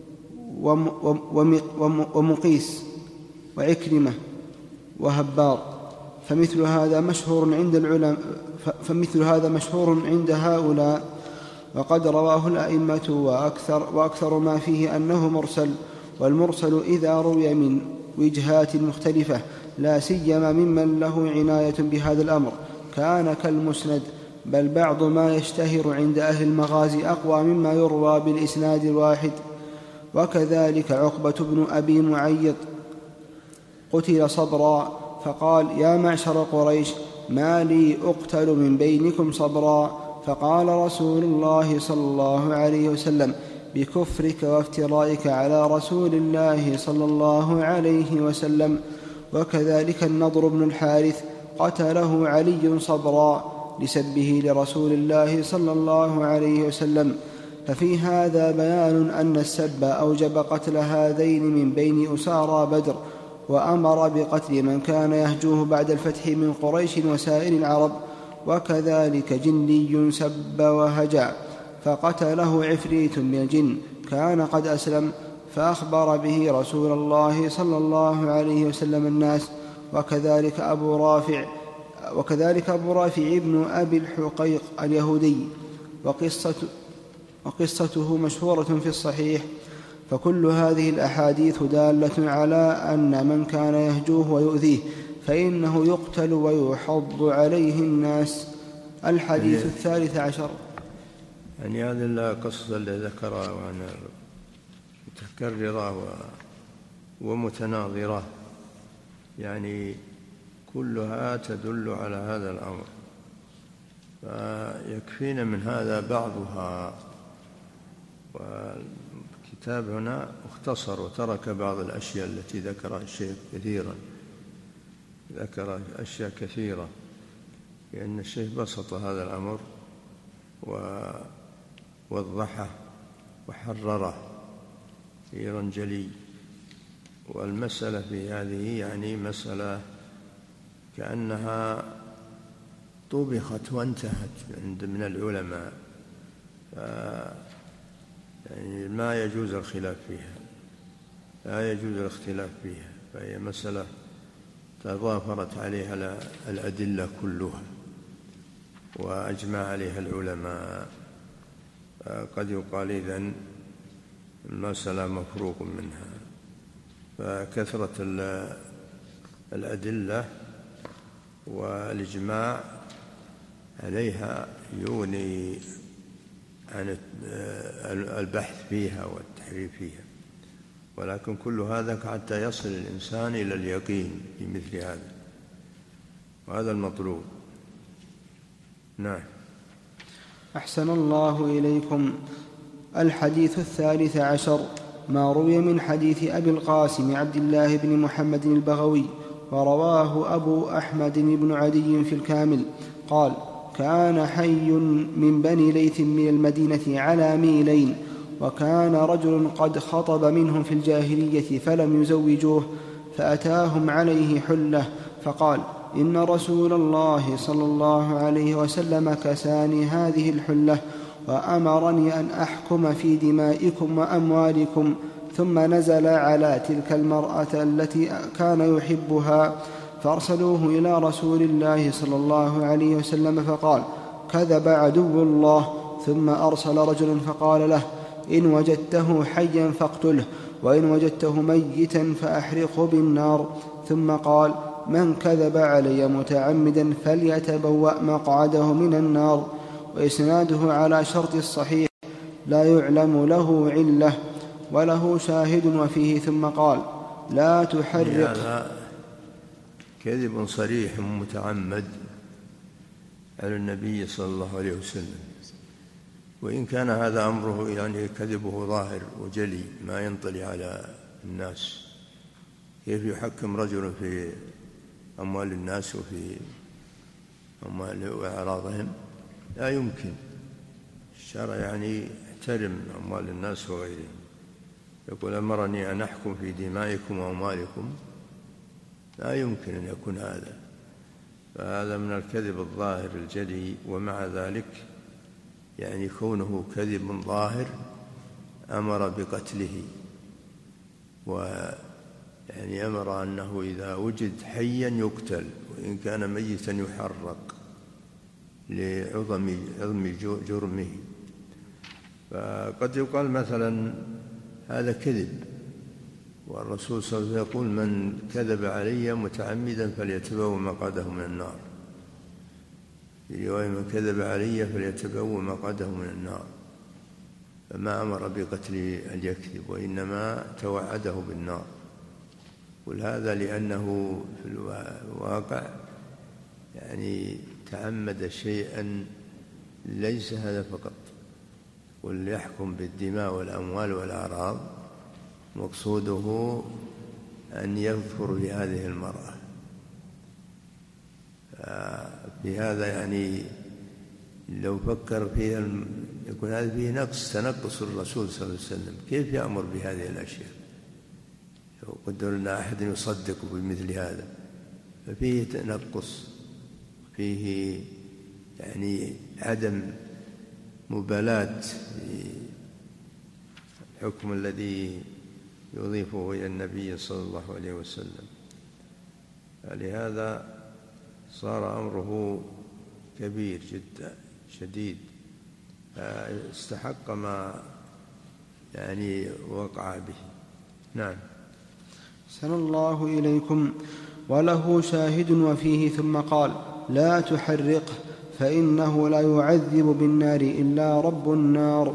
ومقيس وعكرمة وهبار. فمثل هذا مشهور عند العلماء فمثل هذا مشهور عند هؤلاء، وقد رواه الأئمة، وأكثر, وأكثر ما فيه أنه مرسل. والمرسل إذا روي من وجهات مختلفة لا سيما ممن له عناية بهذا الأمر كان كالمسند، بل بعض ما يشتهر عند أهل المغازي أقوى مما يروى بالإسناد الواحد. وكذلك عقبة بن أبي معيط قتل صبرا، فقال: يا معشر قريش، ما لي أقتل من بينكم صبرا؟ فقال رسول الله صلى الله عليه وسلم: بكفرك وافترائك على رسول الله صلى الله عليه وسلم. وكذلك النضر بن الحارث قتله علي صبرا لسبه لرسول الله صلى الله عليه وسلم. ففي هذا بيان أن السب أوجب قتل هذين من بين أسارى بدر، وأمر بقتل من كان يهجوه بعد الفتح من قريش وسائر العرب. وكذلك جني سب وهجع، فقتله عفريت من الجن كان قد أسلم، فأخبر به رسول الله صلى الله عليه وسلم الناس. وكذلك أبو رافع وكذلك أبو رافع ابن أبي الحقيق اليهودي، وقصة وقصته مشهورة في الصحيح. فكل هذه الأحاديث دالة على أن من كان يهجوه ويؤذيه فإنه يقتل ويحض عليه الناس. الحديث يعني الثالث عشر. يعني هذه القصة اللي ذكرها وأنا متكررة ومتناظرة، يعني كلها تدل على هذا الأمر، فيكفينا من هذا بعضها. والكتاب هنا اختصر وترك بعض الأشياء التي ذكرها الشيخ كثيرا، ذكر أشياء كثيرة، لأن الشيخ بسط هذا الأمر ووضحه وحرره كثيرا جلي. والمسألة في هذه يعني مسألة كأنها طبخت وانتهت عند من العلماء، يعني ما يجوز الخلاف فيها، لا يجوز الاختلاف فيها، فهي مسألة تضافرت عليها الأدلة كلها وأجمع عليها العلماء. قد يقال إذن المسألة مفروغ منها، فكثرة الأدلة والإجماع عليها يغني عن البحث فيها والتحرير فيها، ولكن كل هذا حتى يصل الإنسان إلى اليقين في مثل هذا، وهذا المطلوب. نعم. أحسن الله إليكم. الحديث الثالث عشر ما روي من حديث أبي القاسم عبد الله بن محمد البغوي، ورواه أبو أحمد بن عدي في الكامل قال: كان حي من بني ليث من المدينة على ميلين، وكان رجل قد خطب منهم في الجاهلية فلم يزوجوه، فأتاهم عليه حلة فقال: إن رسول الله صلى الله عليه وسلم كساني هذه الحلة وأمرني أن أحكم في دمائكم وأموالكم. ثم نزل على تلك المرأة التي كان يحبها، فأرسلوه إلى رسول الله صلى الله عليه وسلم فقال: كذب عدو الله. ثم أرسل رجل فقال له: إن وجدته حيا فاقتله، وإن وجدته ميتا فأحرقه بالنار. ثم قال: من كذب علي متعمدا فليتبوأ مقعده من النار. وإسناده على شرط الصحيح لا يعلم له علة، وله شاهد وفيه. ثم قال: لا تحرق. هذا كذب صريح متعمد على النبي صلى الله عليه وسلم، وإن كان هذا أمره يعني كذبه ظاهر وجلي ما ينطلي على الناس. كيف يحكم رجل في أموال الناس وفي أموال وأعراضهم؟ لا يمكن. الشرع يعني يحترم أموال الناس وغيرهم، يقول: أمرني أن أحكم في دمائكم وأموالكم. لا يمكن أن يكون هذا، فهذا من الكذب الظاهر الجلي. ومع ذلك يعني كونه كذب ظاهر أمر بقتله، ويعني أمر أنه إذا وجد حيا يقتل، وإن كان ميتا يحرق لعظم عظم جرمه. فقد يقال مثلا هذا كذب، والرسول صلى الله عليه وسلم يقول: من كذب علي متعمدا فليتبوأ مقعده من النار. في رواية: من كذب علي فليتبوأ مقعده من النار. فما أمر بقتل اليكذب، وإنما توعده بالنار. ولهذا لأنه في الواقع يعني تعمد شيئا ليس هذا فقط. وليحكم بالدماء والأموال والأعراض، مقصوده أن يظفر بهذه المرأة. بهذا يعني لو فكر فيها يكون هذا فيه نقص، تنقص الرسول صلى الله عليه وسلم. كيف يأمر بهذه الأشياء؟ لو قدرنا أحد يصدق بمثل هذا، ففيه تنقص، فيه يعني عدم مبالاة الحكم الذي يضيفه إلى النبي صلى الله عليه وسلم. لهذا صار أمره كبير جدا شديد، استحق ما يعني وقع به. نعم. أحسن الله إليكم. وله شاهد وفيه. ثم قال: لا تحرقه فإنه لا يعذب بالنار إلا رب النار.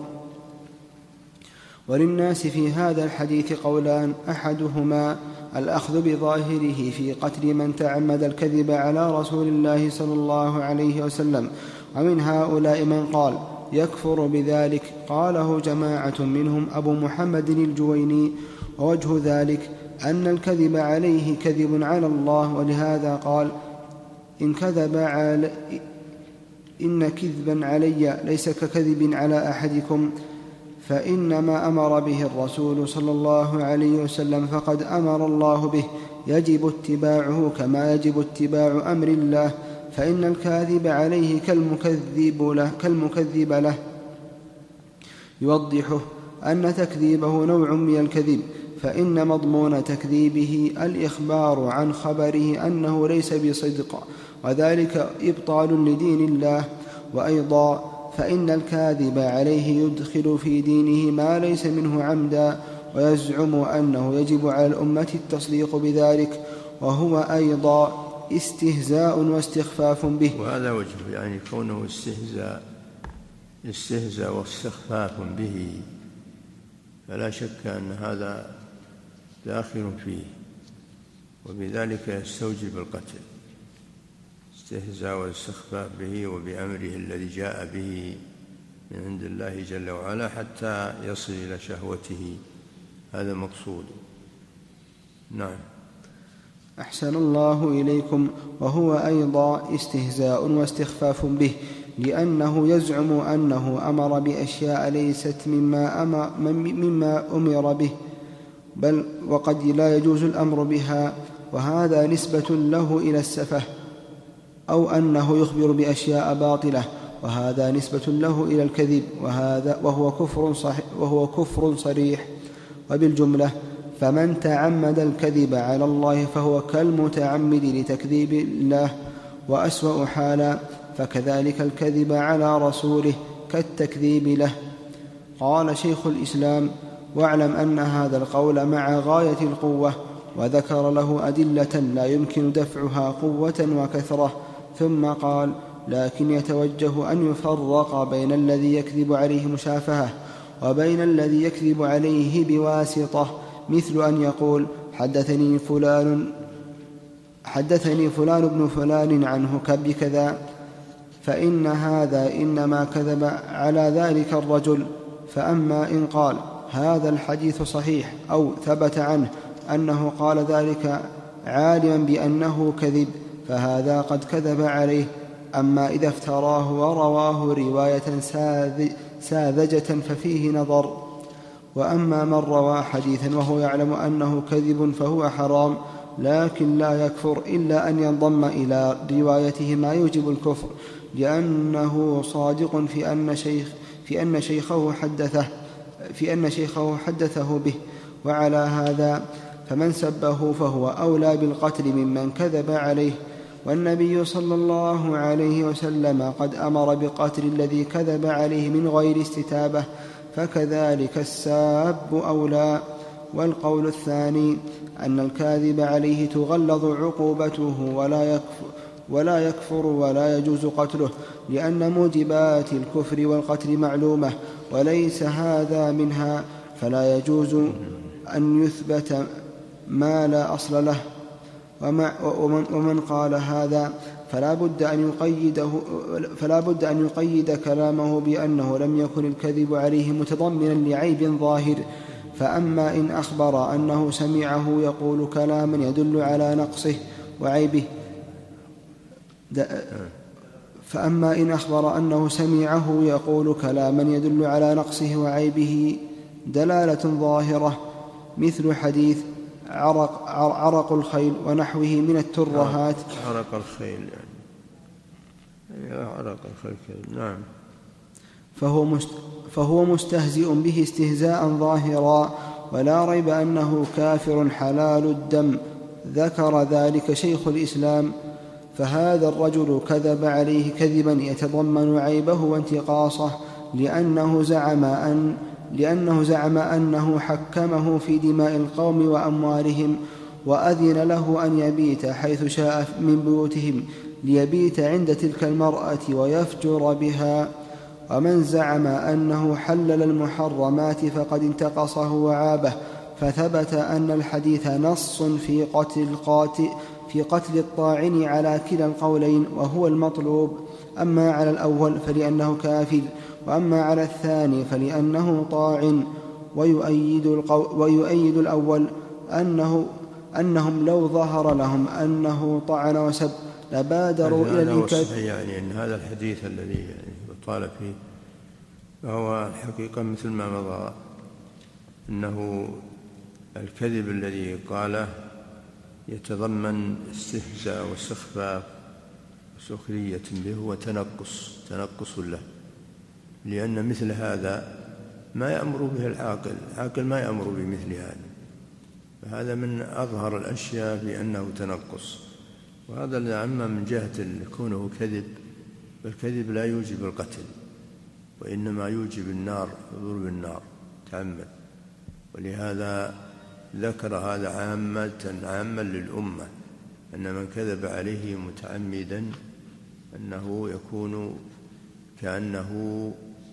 وللناس في هذا الحديث قولان: أحدهما الأخذ بظاهره في قتل من تعمد الكذب على رسول الله صلى الله عليه وسلم، ومن هؤلاء من قال يكفر بذلك. قاله جماعة منهم أبو محمد الجويني. ووجه ذلك أن الكذب عليه كذب على الله، ولهذا قال: إن كذب علي إن كذبا علي ليس ككذب على أحدكم، فإنما أمر به الرسول صلى الله عليه وسلم فقد أمر الله به، يجب اتباعه كما يجب اتباع أمر الله، فإن الكاذب عليه كالمكذب له, كالمكذب له. يوضحه أن تكذيبه نوع من الكذب، فإن مضمون تكذيبه الإخبار عن خبره أنه ليس بصدق، وذلك إبطال لدين الله. وأيضا فإن الكاذب عليه يدخل في دينه ما ليس منه عمدا، ويزعم أنه يجب على الأمة التصديق بذلك، وهو أيضا استهزاء واستخفاف به. وهذا وجه يعني كونه استهزاء استهزاء واستخفاف به، فلا شك أن هذا داخل فيه، وبذلك يستوجب القتل. استهزاء واستخفاف به وبأمره الذي جاء به من عند الله جل وعلا حتى يصل إلى شهوته، هذا مقصود. نعم. أحسن الله إليكم. وهو أيضا استهزاء واستخفاف به، لأنه يزعم أنه أمر بأشياء ليست مما أمر, مما أمر به، بل وقد لا يجوز الأمر بها، وهذا نسبة له إلى السفه، أو أنه يخبر بأشياء باطلة، وهذا نسبة له إلى الكذب، وهذا وهو كفر صحيح وهو كفر صريح. وبالجملة فمن تعمد الكذب على الله فهو كالمتعمد لتكذيب الله، وأسوأ حالا فكذلك الكذب على رسوله كالتكذيب له. قال شيخ الإسلام: واعلم أن هذا القول مع غاية القوة، وذكر له أدلة لا يمكن دفعها قوة وكثرة، ثم قال: لكن يتوجه أن يفرق بين الذي يكذب عليه مشافهة وبين الذي يكذب عليه بواسطة، مثل أن يقول حدثني فلان حدثني فلان بن فلان عنه بكذا، فإن هذا إنما كذب على ذلك الرجل. فأما إن قال هذا الحديث صحيح أو ثبت عنه أنه قال ذلك عالما بأنه كذب، فهذا قد كذب عليه. أما إذا افتراه ورواه رواية ساذجة ففيه نظر. وأما من روى حديثا وهو يعلم أنه كذب فهو حرام، لكن لا يكفر إلا أن ينضم إلى روايته ما يوجب الكفر، لأنه صادق في أن شيخ في أن شيخه حدثه في أن شيخه حدثه به. وعلى هذا فمن سبه فهو أولى بالقتل ممن كذب عليه. والنبي صلى الله عليه وسلم قد أمر بقتل الذي كذب عليه من غير استتابة، فكذلك الساب أولى. والقول الثاني أن الكاذب عليه تغلظ عقوبته ولا يكفر ولا يكفر ولا يجوز قتله، لأن موجبات الكفر والقتل معلومة وليس هذا منها، فلا يجوز أن يثبت ما لا أصل له. ومن قال هذا فلا بد أن يقيده فلا بد أن يقيد كلامه بأنه لم يكن الكذب عليه متضمنا لعيب ظاهر. فأما إن أخبر أنه سمعه يقول كلاما يدل على نقصه وعيبه فأما إن أخبر أنه سمعه يقول كلاما يدل على نقصه وعيبه دلالة ظاهرة، مثل حديث عرق, عرق الخيل ونحوه من الترهات. عرق الخيل يعني عرق الخيل، نعم. فهو, مست فهو مستهزئ به استهزاء ظاهرا، ولا ريب أنه كافر حلال الدم. ذكر ذلك شيخ الإسلام. فهذا الرجل كذب عليه كذبا يتضمن عيبه وانتقاصه، لأنه زعم أن لأنه زعم أنه حكمه في دماء القوم وأموالهم، وأذن له أن يبيت حيث شاء من بيوتهم، ليبيت عند تلك المرأة ويفجر بها. ومن زعم أنه حلل المحرمات فقد انتقصه وعابه، فثبت أن الحديث نص في قتل القاتل في قتل الطاعن على كلا القولين، وهو المطلوب. أما على الأول فلأنه كافر، وأما على الثاني فلأنه طاعن. ويؤيد, ويؤيد الأول أنه أنهم لو ظهر لهم أنه طعن وسب لبادروا إلى الإنكار. يعني أن هذا الحديث الذي طال فيه فهو الحقيقة مثل ما مضى، أنه الكذب الذي قاله يتضمن استهزاء واستخفاف وسخرية به وتنقص تنقص له، لأن مثل هذا ما يأمر به العاقل العاقل ما يأمر بمثل هذا، فهذا من أظهر الأشياء بأنه تنقص. وهذا العامة من جهة كونه كذب، فالكذب لا يوجب القتل، وإنما يوجب النار، ضرب النار تعمد. ولهذا ذكر هذا عامة عاما للأمة، أن من كذب عليه متعمدا أنه يكون كأنه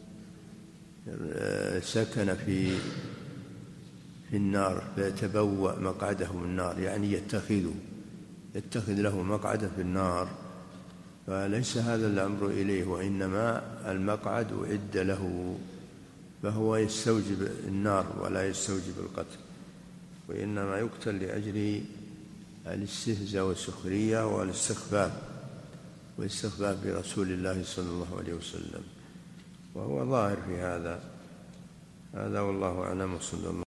سكن في في النار فيتبوأ مقعده من النار، يعني يتخذ يتخذ له مقعده في النار. فليس هذا الأمر إليه، وإنما المقعد أعد له، فهو يستوجب النار ولا يستوجب القتل، وإنما يقتل لأجل الاستهزاء والسخرية والاستخفاف والاستخفاف برسول الله صلى الله عليه وسلم، وهو ظاهر في هذا. هذا والله أعلم، وصلى الله